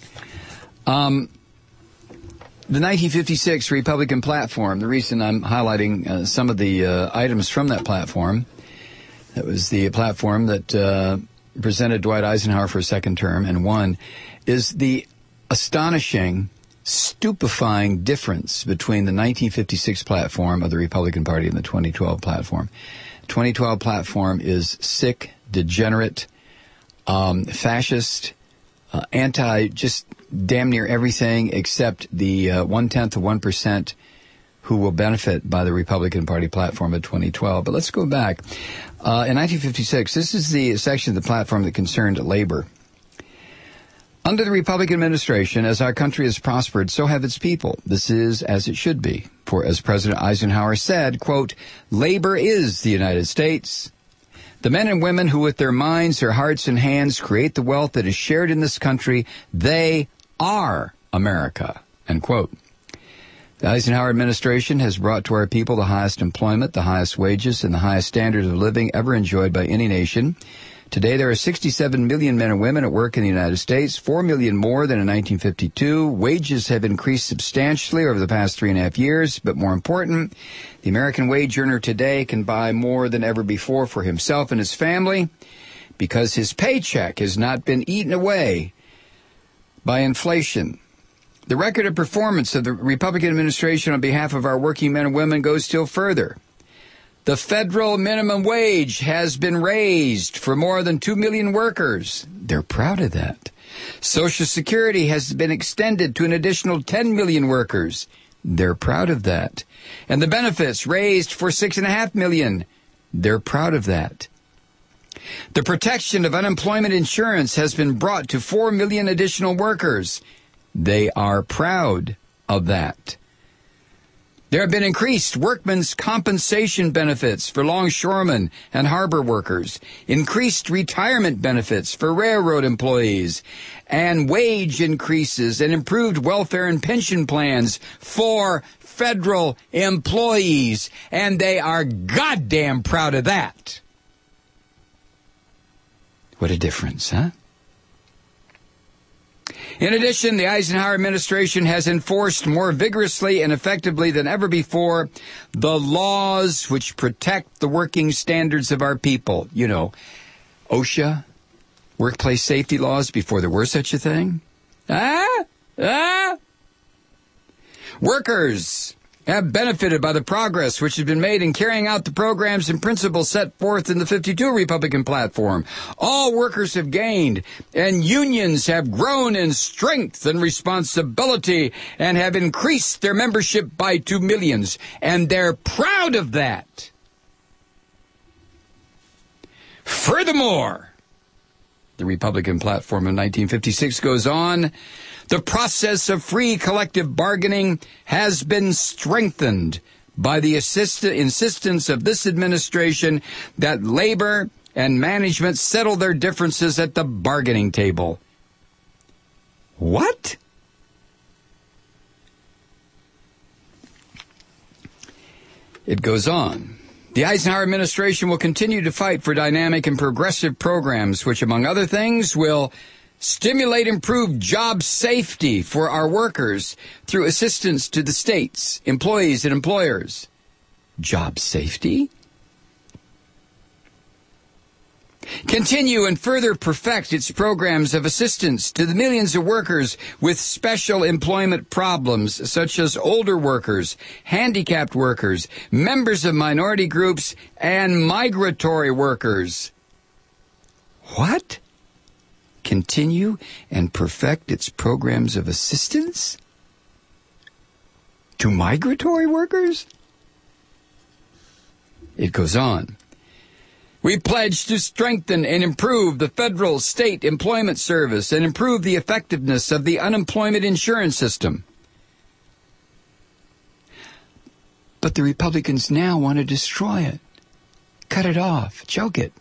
Um, the nineteen fifty-six Republican platform, the reason I'm highlighting uh, some of the uh, items from that platform, that was the platform that uh, presented Dwight Eisenhower for a second term and won, is the astonishing, stupefying difference between the nineteen fifty-six platform of the Republican Party and the twenty twelve platform. The twenty twelve platform is sick, degenerate, um, fascist, uh, anti, just damn near everything except the uh, one-tenth of one percent who will benefit by the Republican Party platform of twenty twelve. But let's go back. Uh, in nineteen fifty-six, this is the section of the platform that concerned labor. Under the Republican administration, as our country has prospered, so have its people. This is as it should be. For as President Eisenhower said, quote, labor is the United States. The men and women who with their minds, their hearts, and hands create the wealth that is shared in this country, they are America, end quote. The Eisenhower administration has brought to our people the highest employment, the highest wages, and the highest standards of living ever enjoyed by any nation. Today, there are sixty-seven million men and women at work in the United States, four million more than in nineteen fifty-two. Wages have increased substantially over the past three and a half years, but more important, the American wage earner today can buy more than ever before for himself and his family because his paycheck has not been eaten away by inflation. The record of performance of the Republican administration on behalf of our working men and women goes still further. The federal minimum wage has been raised for more than two million workers. They're proud of that. Social Security has been extended to an additional ten million workers. They're proud of that. And the benefits raised for six and a half million. They're proud of that. The protection of unemployment insurance has been brought to four million additional workers. They are proud of that. There have been increased workmen's compensation benefits for longshoremen and harbor workers, increased retirement benefits for railroad employees, and wage increases and improved welfare and pension plans for federal employees. And they are goddamn proud of that. What a difference, huh? In addition, the Eisenhower administration has enforced more vigorously and effectively than ever before the laws which protect the working standards of our people. You know, OSHA, workplace safety laws before there were such a thing. Ah? Ah? Workers have benefited by the progress which has been made in carrying out the programs and principles set forth in the fifty-two Republican platform. All workers have gained, and unions have grown in strength and responsibility and have increased their membership by two millions, and they're proud of that. Furthermore, the Republican platform of nineteen fifty-six goes on, the process of free collective bargaining has been strengthened by the assist- insistence of this administration that labor and management settle their differences at the bargaining table. What? It goes on. The Eisenhower administration will continue to fight for dynamic and progressive programs which, among other things, will stimulate improved job safety for our workers through assistance to the states, employees, and employers. Job safety? Continue and further perfect its programs of assistance to the millions of workers with special employment problems, such as older workers, handicapped workers, members of minority groups, and migratory workers. What? Continue and perfect its programs of assistance to migratory workers? It goes on. We pledge to strengthen and improve the federal state employment service and improve the effectiveness of the unemployment insurance system. But the Republicans now want to destroy it, cut it off, choke it.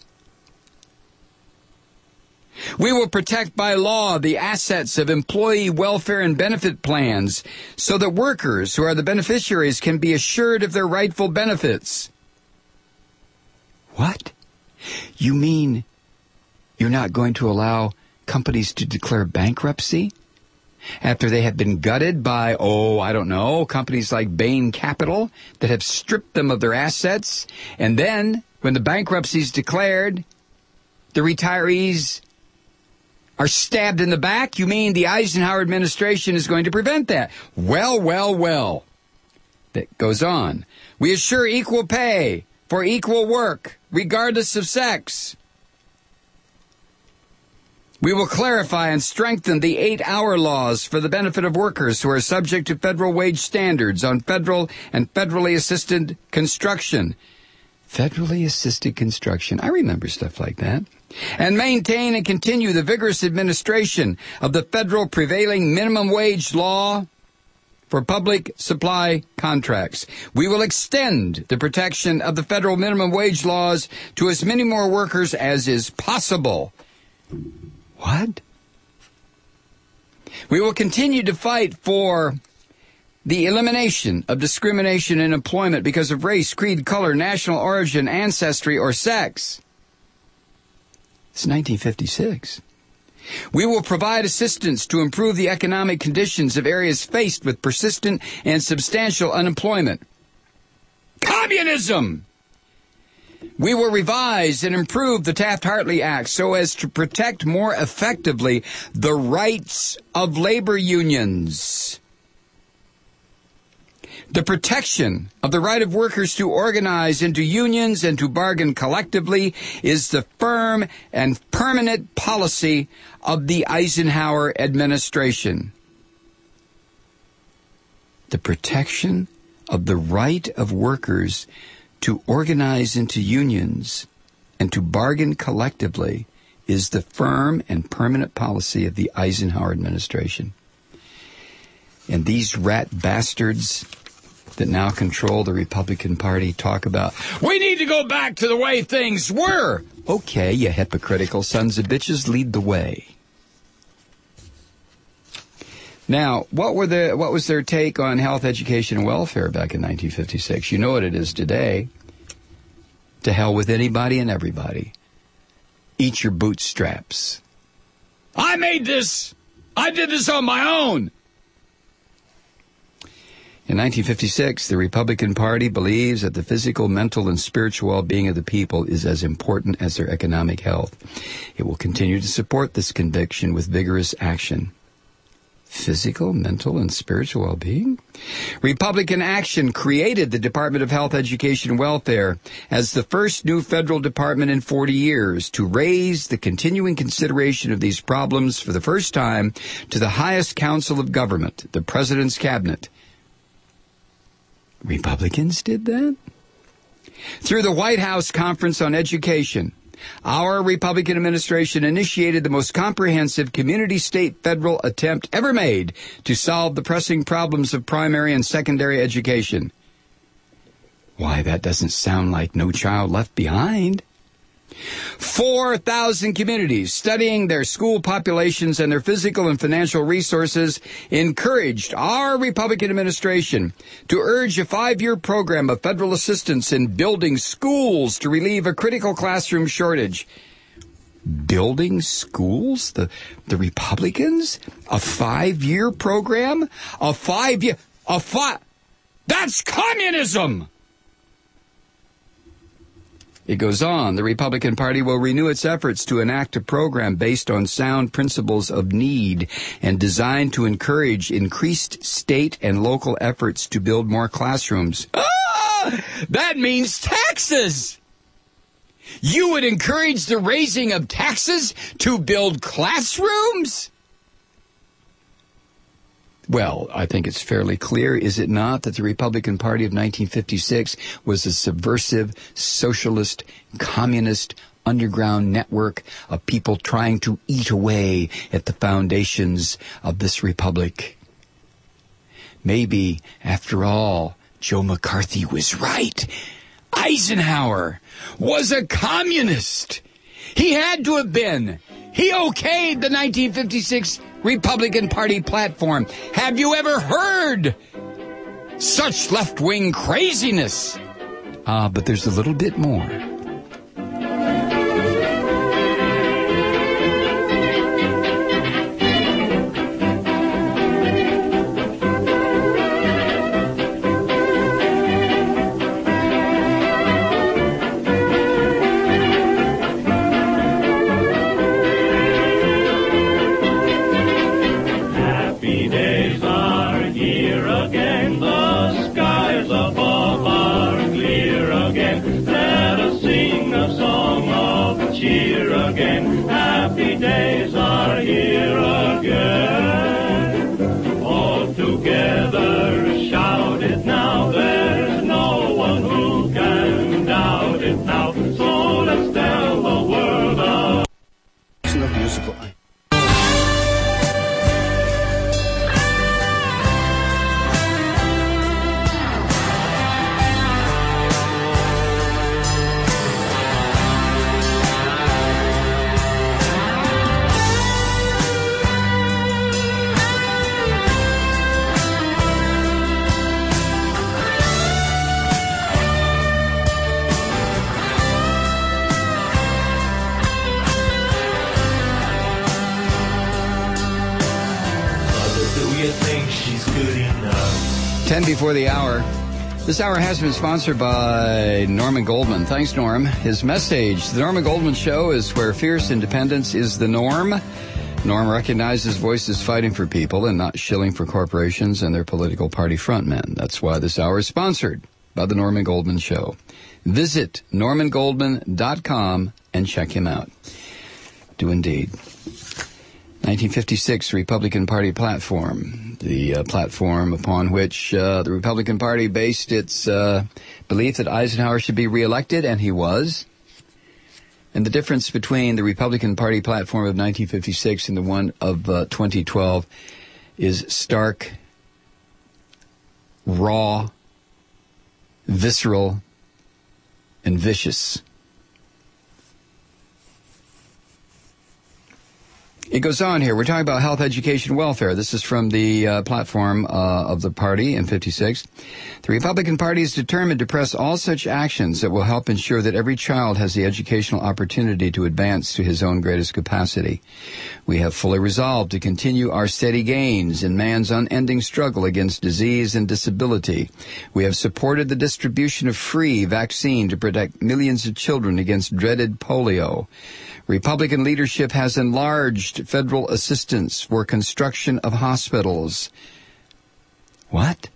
We will protect by law the assets of employee welfare and benefit plans so that workers who are the beneficiaries can be assured of their rightful benefits. What? You mean you're not going to allow companies to declare bankruptcy after they have been gutted by, oh, I don't know, companies like Bain Capital that have stripped them of their assets, and then when the bankruptcy is declared, the retirees are stabbed in the back? You mean the Eisenhower administration is going to prevent that? Well, well, well. That goes on. We assure equal pay for equal work, regardless of sex. We will clarify and strengthen the eight-hour laws for the benefit of workers who are subject to federal wage standards on federal and federally assisted construction. Federally assisted construction. I remember stuff like that. And maintain and continue the vigorous administration of the federal prevailing minimum wage law for public supply contracts. We will extend the protection of the federal minimum wage laws to as many more workers as is possible. What? We will continue to fight for the elimination of discrimination in employment because of race, creed, color, national origin, ancestry, or sex. It's nineteen fifty-six. We will provide assistance to improve the economic conditions of areas faced with persistent and substantial unemployment. Communism! We will revise and improve the Taft-Hartley Act so as to protect more effectively the rights of labor unions. The protection of the right of workers to organize into unions and to bargain collectively is the firm and permanent policy of the Eisenhower administration. The protection of the right of workers to organize into unions and to bargain collectively is the firm and permanent policy of the Eisenhower administration. And these rat bastards that now control the Republican Party talk about, we need to go back to the way things were. Okay, you hypocritical sons of bitches, lead the way. Now, what were the what was their take on health, education, and welfare back in nineteen fifty-six? You know what it is today. To hell with anybody and everybody. Eat your bootstraps. I made this. I did this on my own. In nineteen fifty-six, the Republican Party believes that the physical, mental, and spiritual well-being of the people is as important as their economic health. It will continue to support this conviction with vigorous action. Physical, mental, and spiritual well-being? Republican Action created the Department of Health, Education, and Welfare as the first new federal department in forty years to raise the continuing consideration of these problems for the first time to the highest council of government, the President's Cabinet. Republicans did that? Through the White House Conference on Education, our Republican administration initiated the most comprehensive community-state federal attempt ever made to solve the pressing problems of primary and secondary education. Why, that doesn't sound like No Child Left Behind. four thousand communities studying their school populations and their physical and financial resources encouraged our Republican administration to urge a five-year program of federal assistance in building schools to relieve a critical classroom shortage. Building schools? The, the Republicans? A five-year program? A five-year... A five... That's communism! It goes on, the Republican Party will renew its efforts to enact a program based on sound principles of need and designed to encourage increased state and local efforts to build more classrooms. Ah! That means taxes! You would encourage the raising of taxes to build classrooms? Well, I think it's fairly clear, is it not, that the Republican Party of nineteen fifty-six was a subversive, socialist, communist, underground network of people trying to eat away at the foundations of this republic. Maybe, after all, Joe McCarthy was right. Eisenhower was a communist. He had to have been. He okayed the nineteen fifty-six Republican Party platform. Have you ever heard such left-wing craziness? Ah, but there's a little bit more. ten before the hour. This hour has been sponsored by Norman Goldman. Thanks, Norm. His message, The Norman Goldman Show, is where fierce independence is the norm. Norm recognizes voices fighting for people and not shilling for corporations and their political party frontmen. That's why this hour is sponsored by The Norman Goldman Show. Visit norman goldman dot com and check him out. Do indeed. nineteen fifty-six Republican Party platform, the uh, platform upon which uh, the Republican Party based its uh, belief that Eisenhower should be reelected, and he was. And the difference between the Republican Party platform of nineteen fifty-six and the one of uh, twenty twelve is stark, raw, visceral, and vicious. It goes on here. We're talking about health, education, welfare. This is from the uh, platform uh, of the party in fifty-six. The Republican Party is determined to press all such actions that will help ensure that every child has the educational opportunity to advance to his own greatest capacity. We have fully resolved to continue our steady gains in man's unending struggle against disease and disability. We have supported the distribution of free vaccine to protect millions of children against dreaded polio. Republican leadership has enlarged federal assistance for construction of hospitals. What?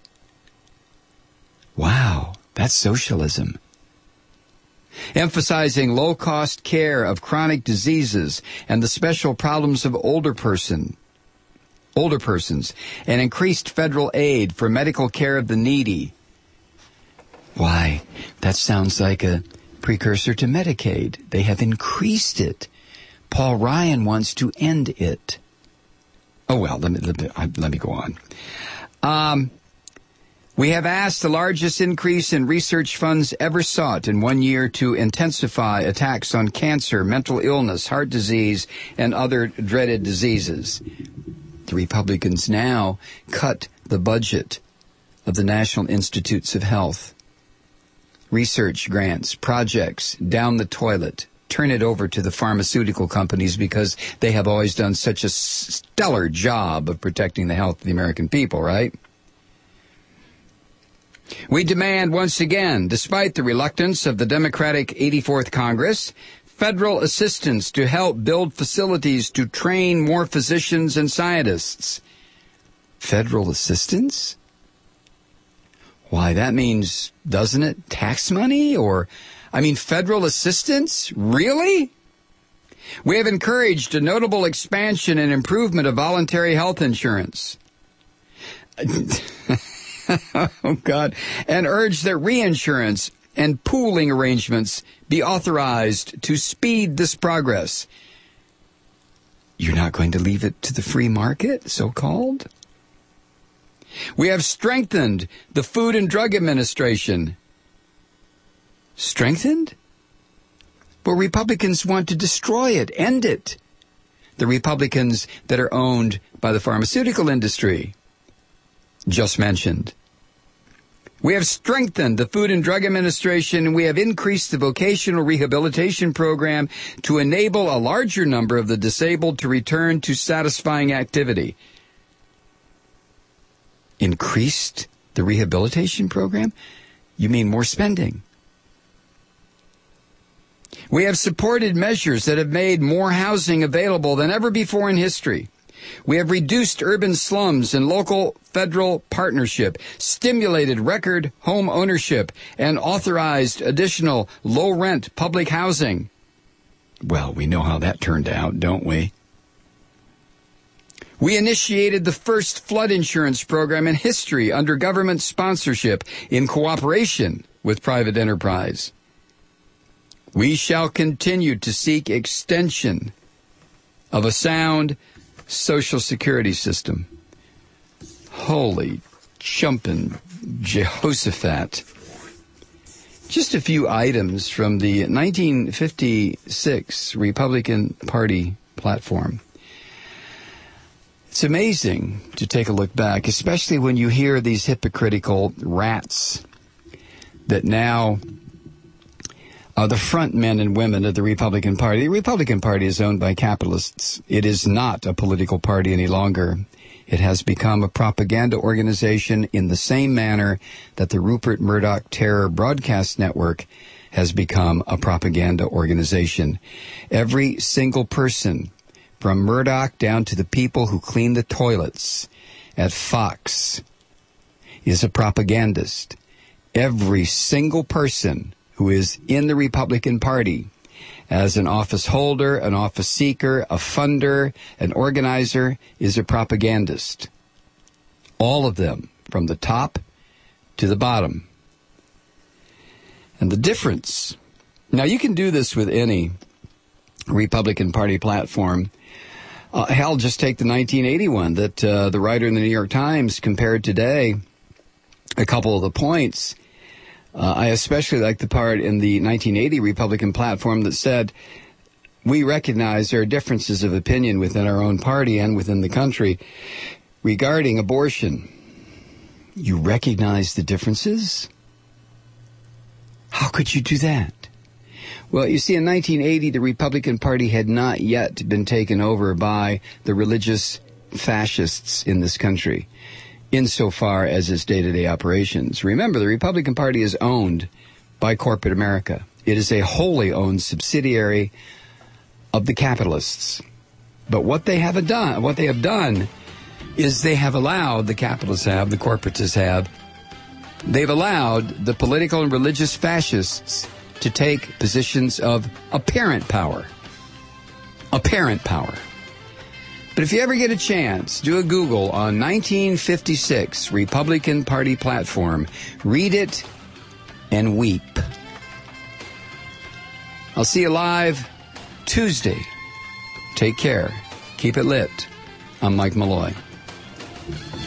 Wow, that's socialism. Emphasizing low-cost care of chronic diseases and the special problems of older person, older persons, and increased federal aid for medical care of the needy. Why, that sounds like a precursor to Medicaid. They have increased it. Paul Ryan wants to end it. Oh, well, let me, let me, let me go on. Um, we have asked the largest increase in research funds ever sought in one year to intensify attacks on cancer, mental illness, heart disease, and other dreaded diseases. The Republicans now cut the budget of the National Institutes of Health. Research grants, projects, down the toilet, turn it over to the pharmaceutical companies because they have always done such a stellar job of protecting the health of the American people, right? We demand once again, despite the reluctance of the Democratic eighty-fourth Congress, federal assistance to help build facilities to train more physicians and scientists. Federal assistance? Why, that means, doesn't it, tax money? Or, I mean, federal assistance? Really? We have encouraged a notable expansion and improvement of voluntary health insurance. Oh, God. And urged that reinsurance and pooling arrangements be authorized to speed this progress. You're not going to leave it to the free market, so-called? We have strengthened the Food and Drug Administration. Strengthened? But Republicans want to destroy it, end it. The Republicans that are owned by the pharmaceutical industry, just mentioned. We have strengthened the Food and Drug Administration, and we have increased the vocational rehabilitation program to enable a larger number of the disabled to return to satisfying activity. Increased the rehabilitation program? You mean more spending? We have supported measures that have made more housing available than ever before in history. We have reduced urban slums and local federal partnership, stimulated record home ownership, and authorized additional low-rent public housing. Well, we know how that turned out, don't we? We initiated the first flood insurance program in history under government sponsorship in cooperation with private enterprise. We shall continue to seek extension of a sound Social Security system. Holy jumpin' Jehoshaphat. Just a few items from the nineteen fifty-six Republican Party platform. It's amazing to take a look back, especially when you hear these hypocritical rats that now are the front men and women of the Republican Party. The Republican Party is owned by capitalists. It is not a political party any longer. It has become a propaganda organization in the same manner that the Rupert Murdoch Terror Broadcast Network has become a propaganda organization. Every single person, from Murdoch down to the people who clean the toilets at Fox, is a propagandist. Every single person who is in the Republican Party as an office holder, an office seeker, a funder, an organizer, is a propagandist. All of them, from the top to the bottom. And the difference, now you can do this with any Republican Party platform. Uh, hell, just take the nineteen eighty-one that uh, the writer in the New York Times compared today. A couple of the points Uh, I especially like the part in the nineteen eighty Republican platform that said, we recognize there are differences of opinion within our own party and within the country regarding abortion. You recognize the differences? How could you do that? Well, you see, in nineteen eighty, the Republican Party had not yet been taken over by the religious fascists in this country, insofar as its day-to-day operations. Remember, the Republican Party is owned by corporate America. It is a wholly owned subsidiary of the capitalists. But what they have done, what they have done is they have allowed, the capitalists have, the corporatists have, they've allowed the political and religious fascists to take positions of apparent power. Apparent power. But if you ever get a chance, do a Google on nineteen fifty-six Republican Party platform. Read it and weep. I'll see you live Tuesday. Take care. Keep it lit. I'm Mike Malloy.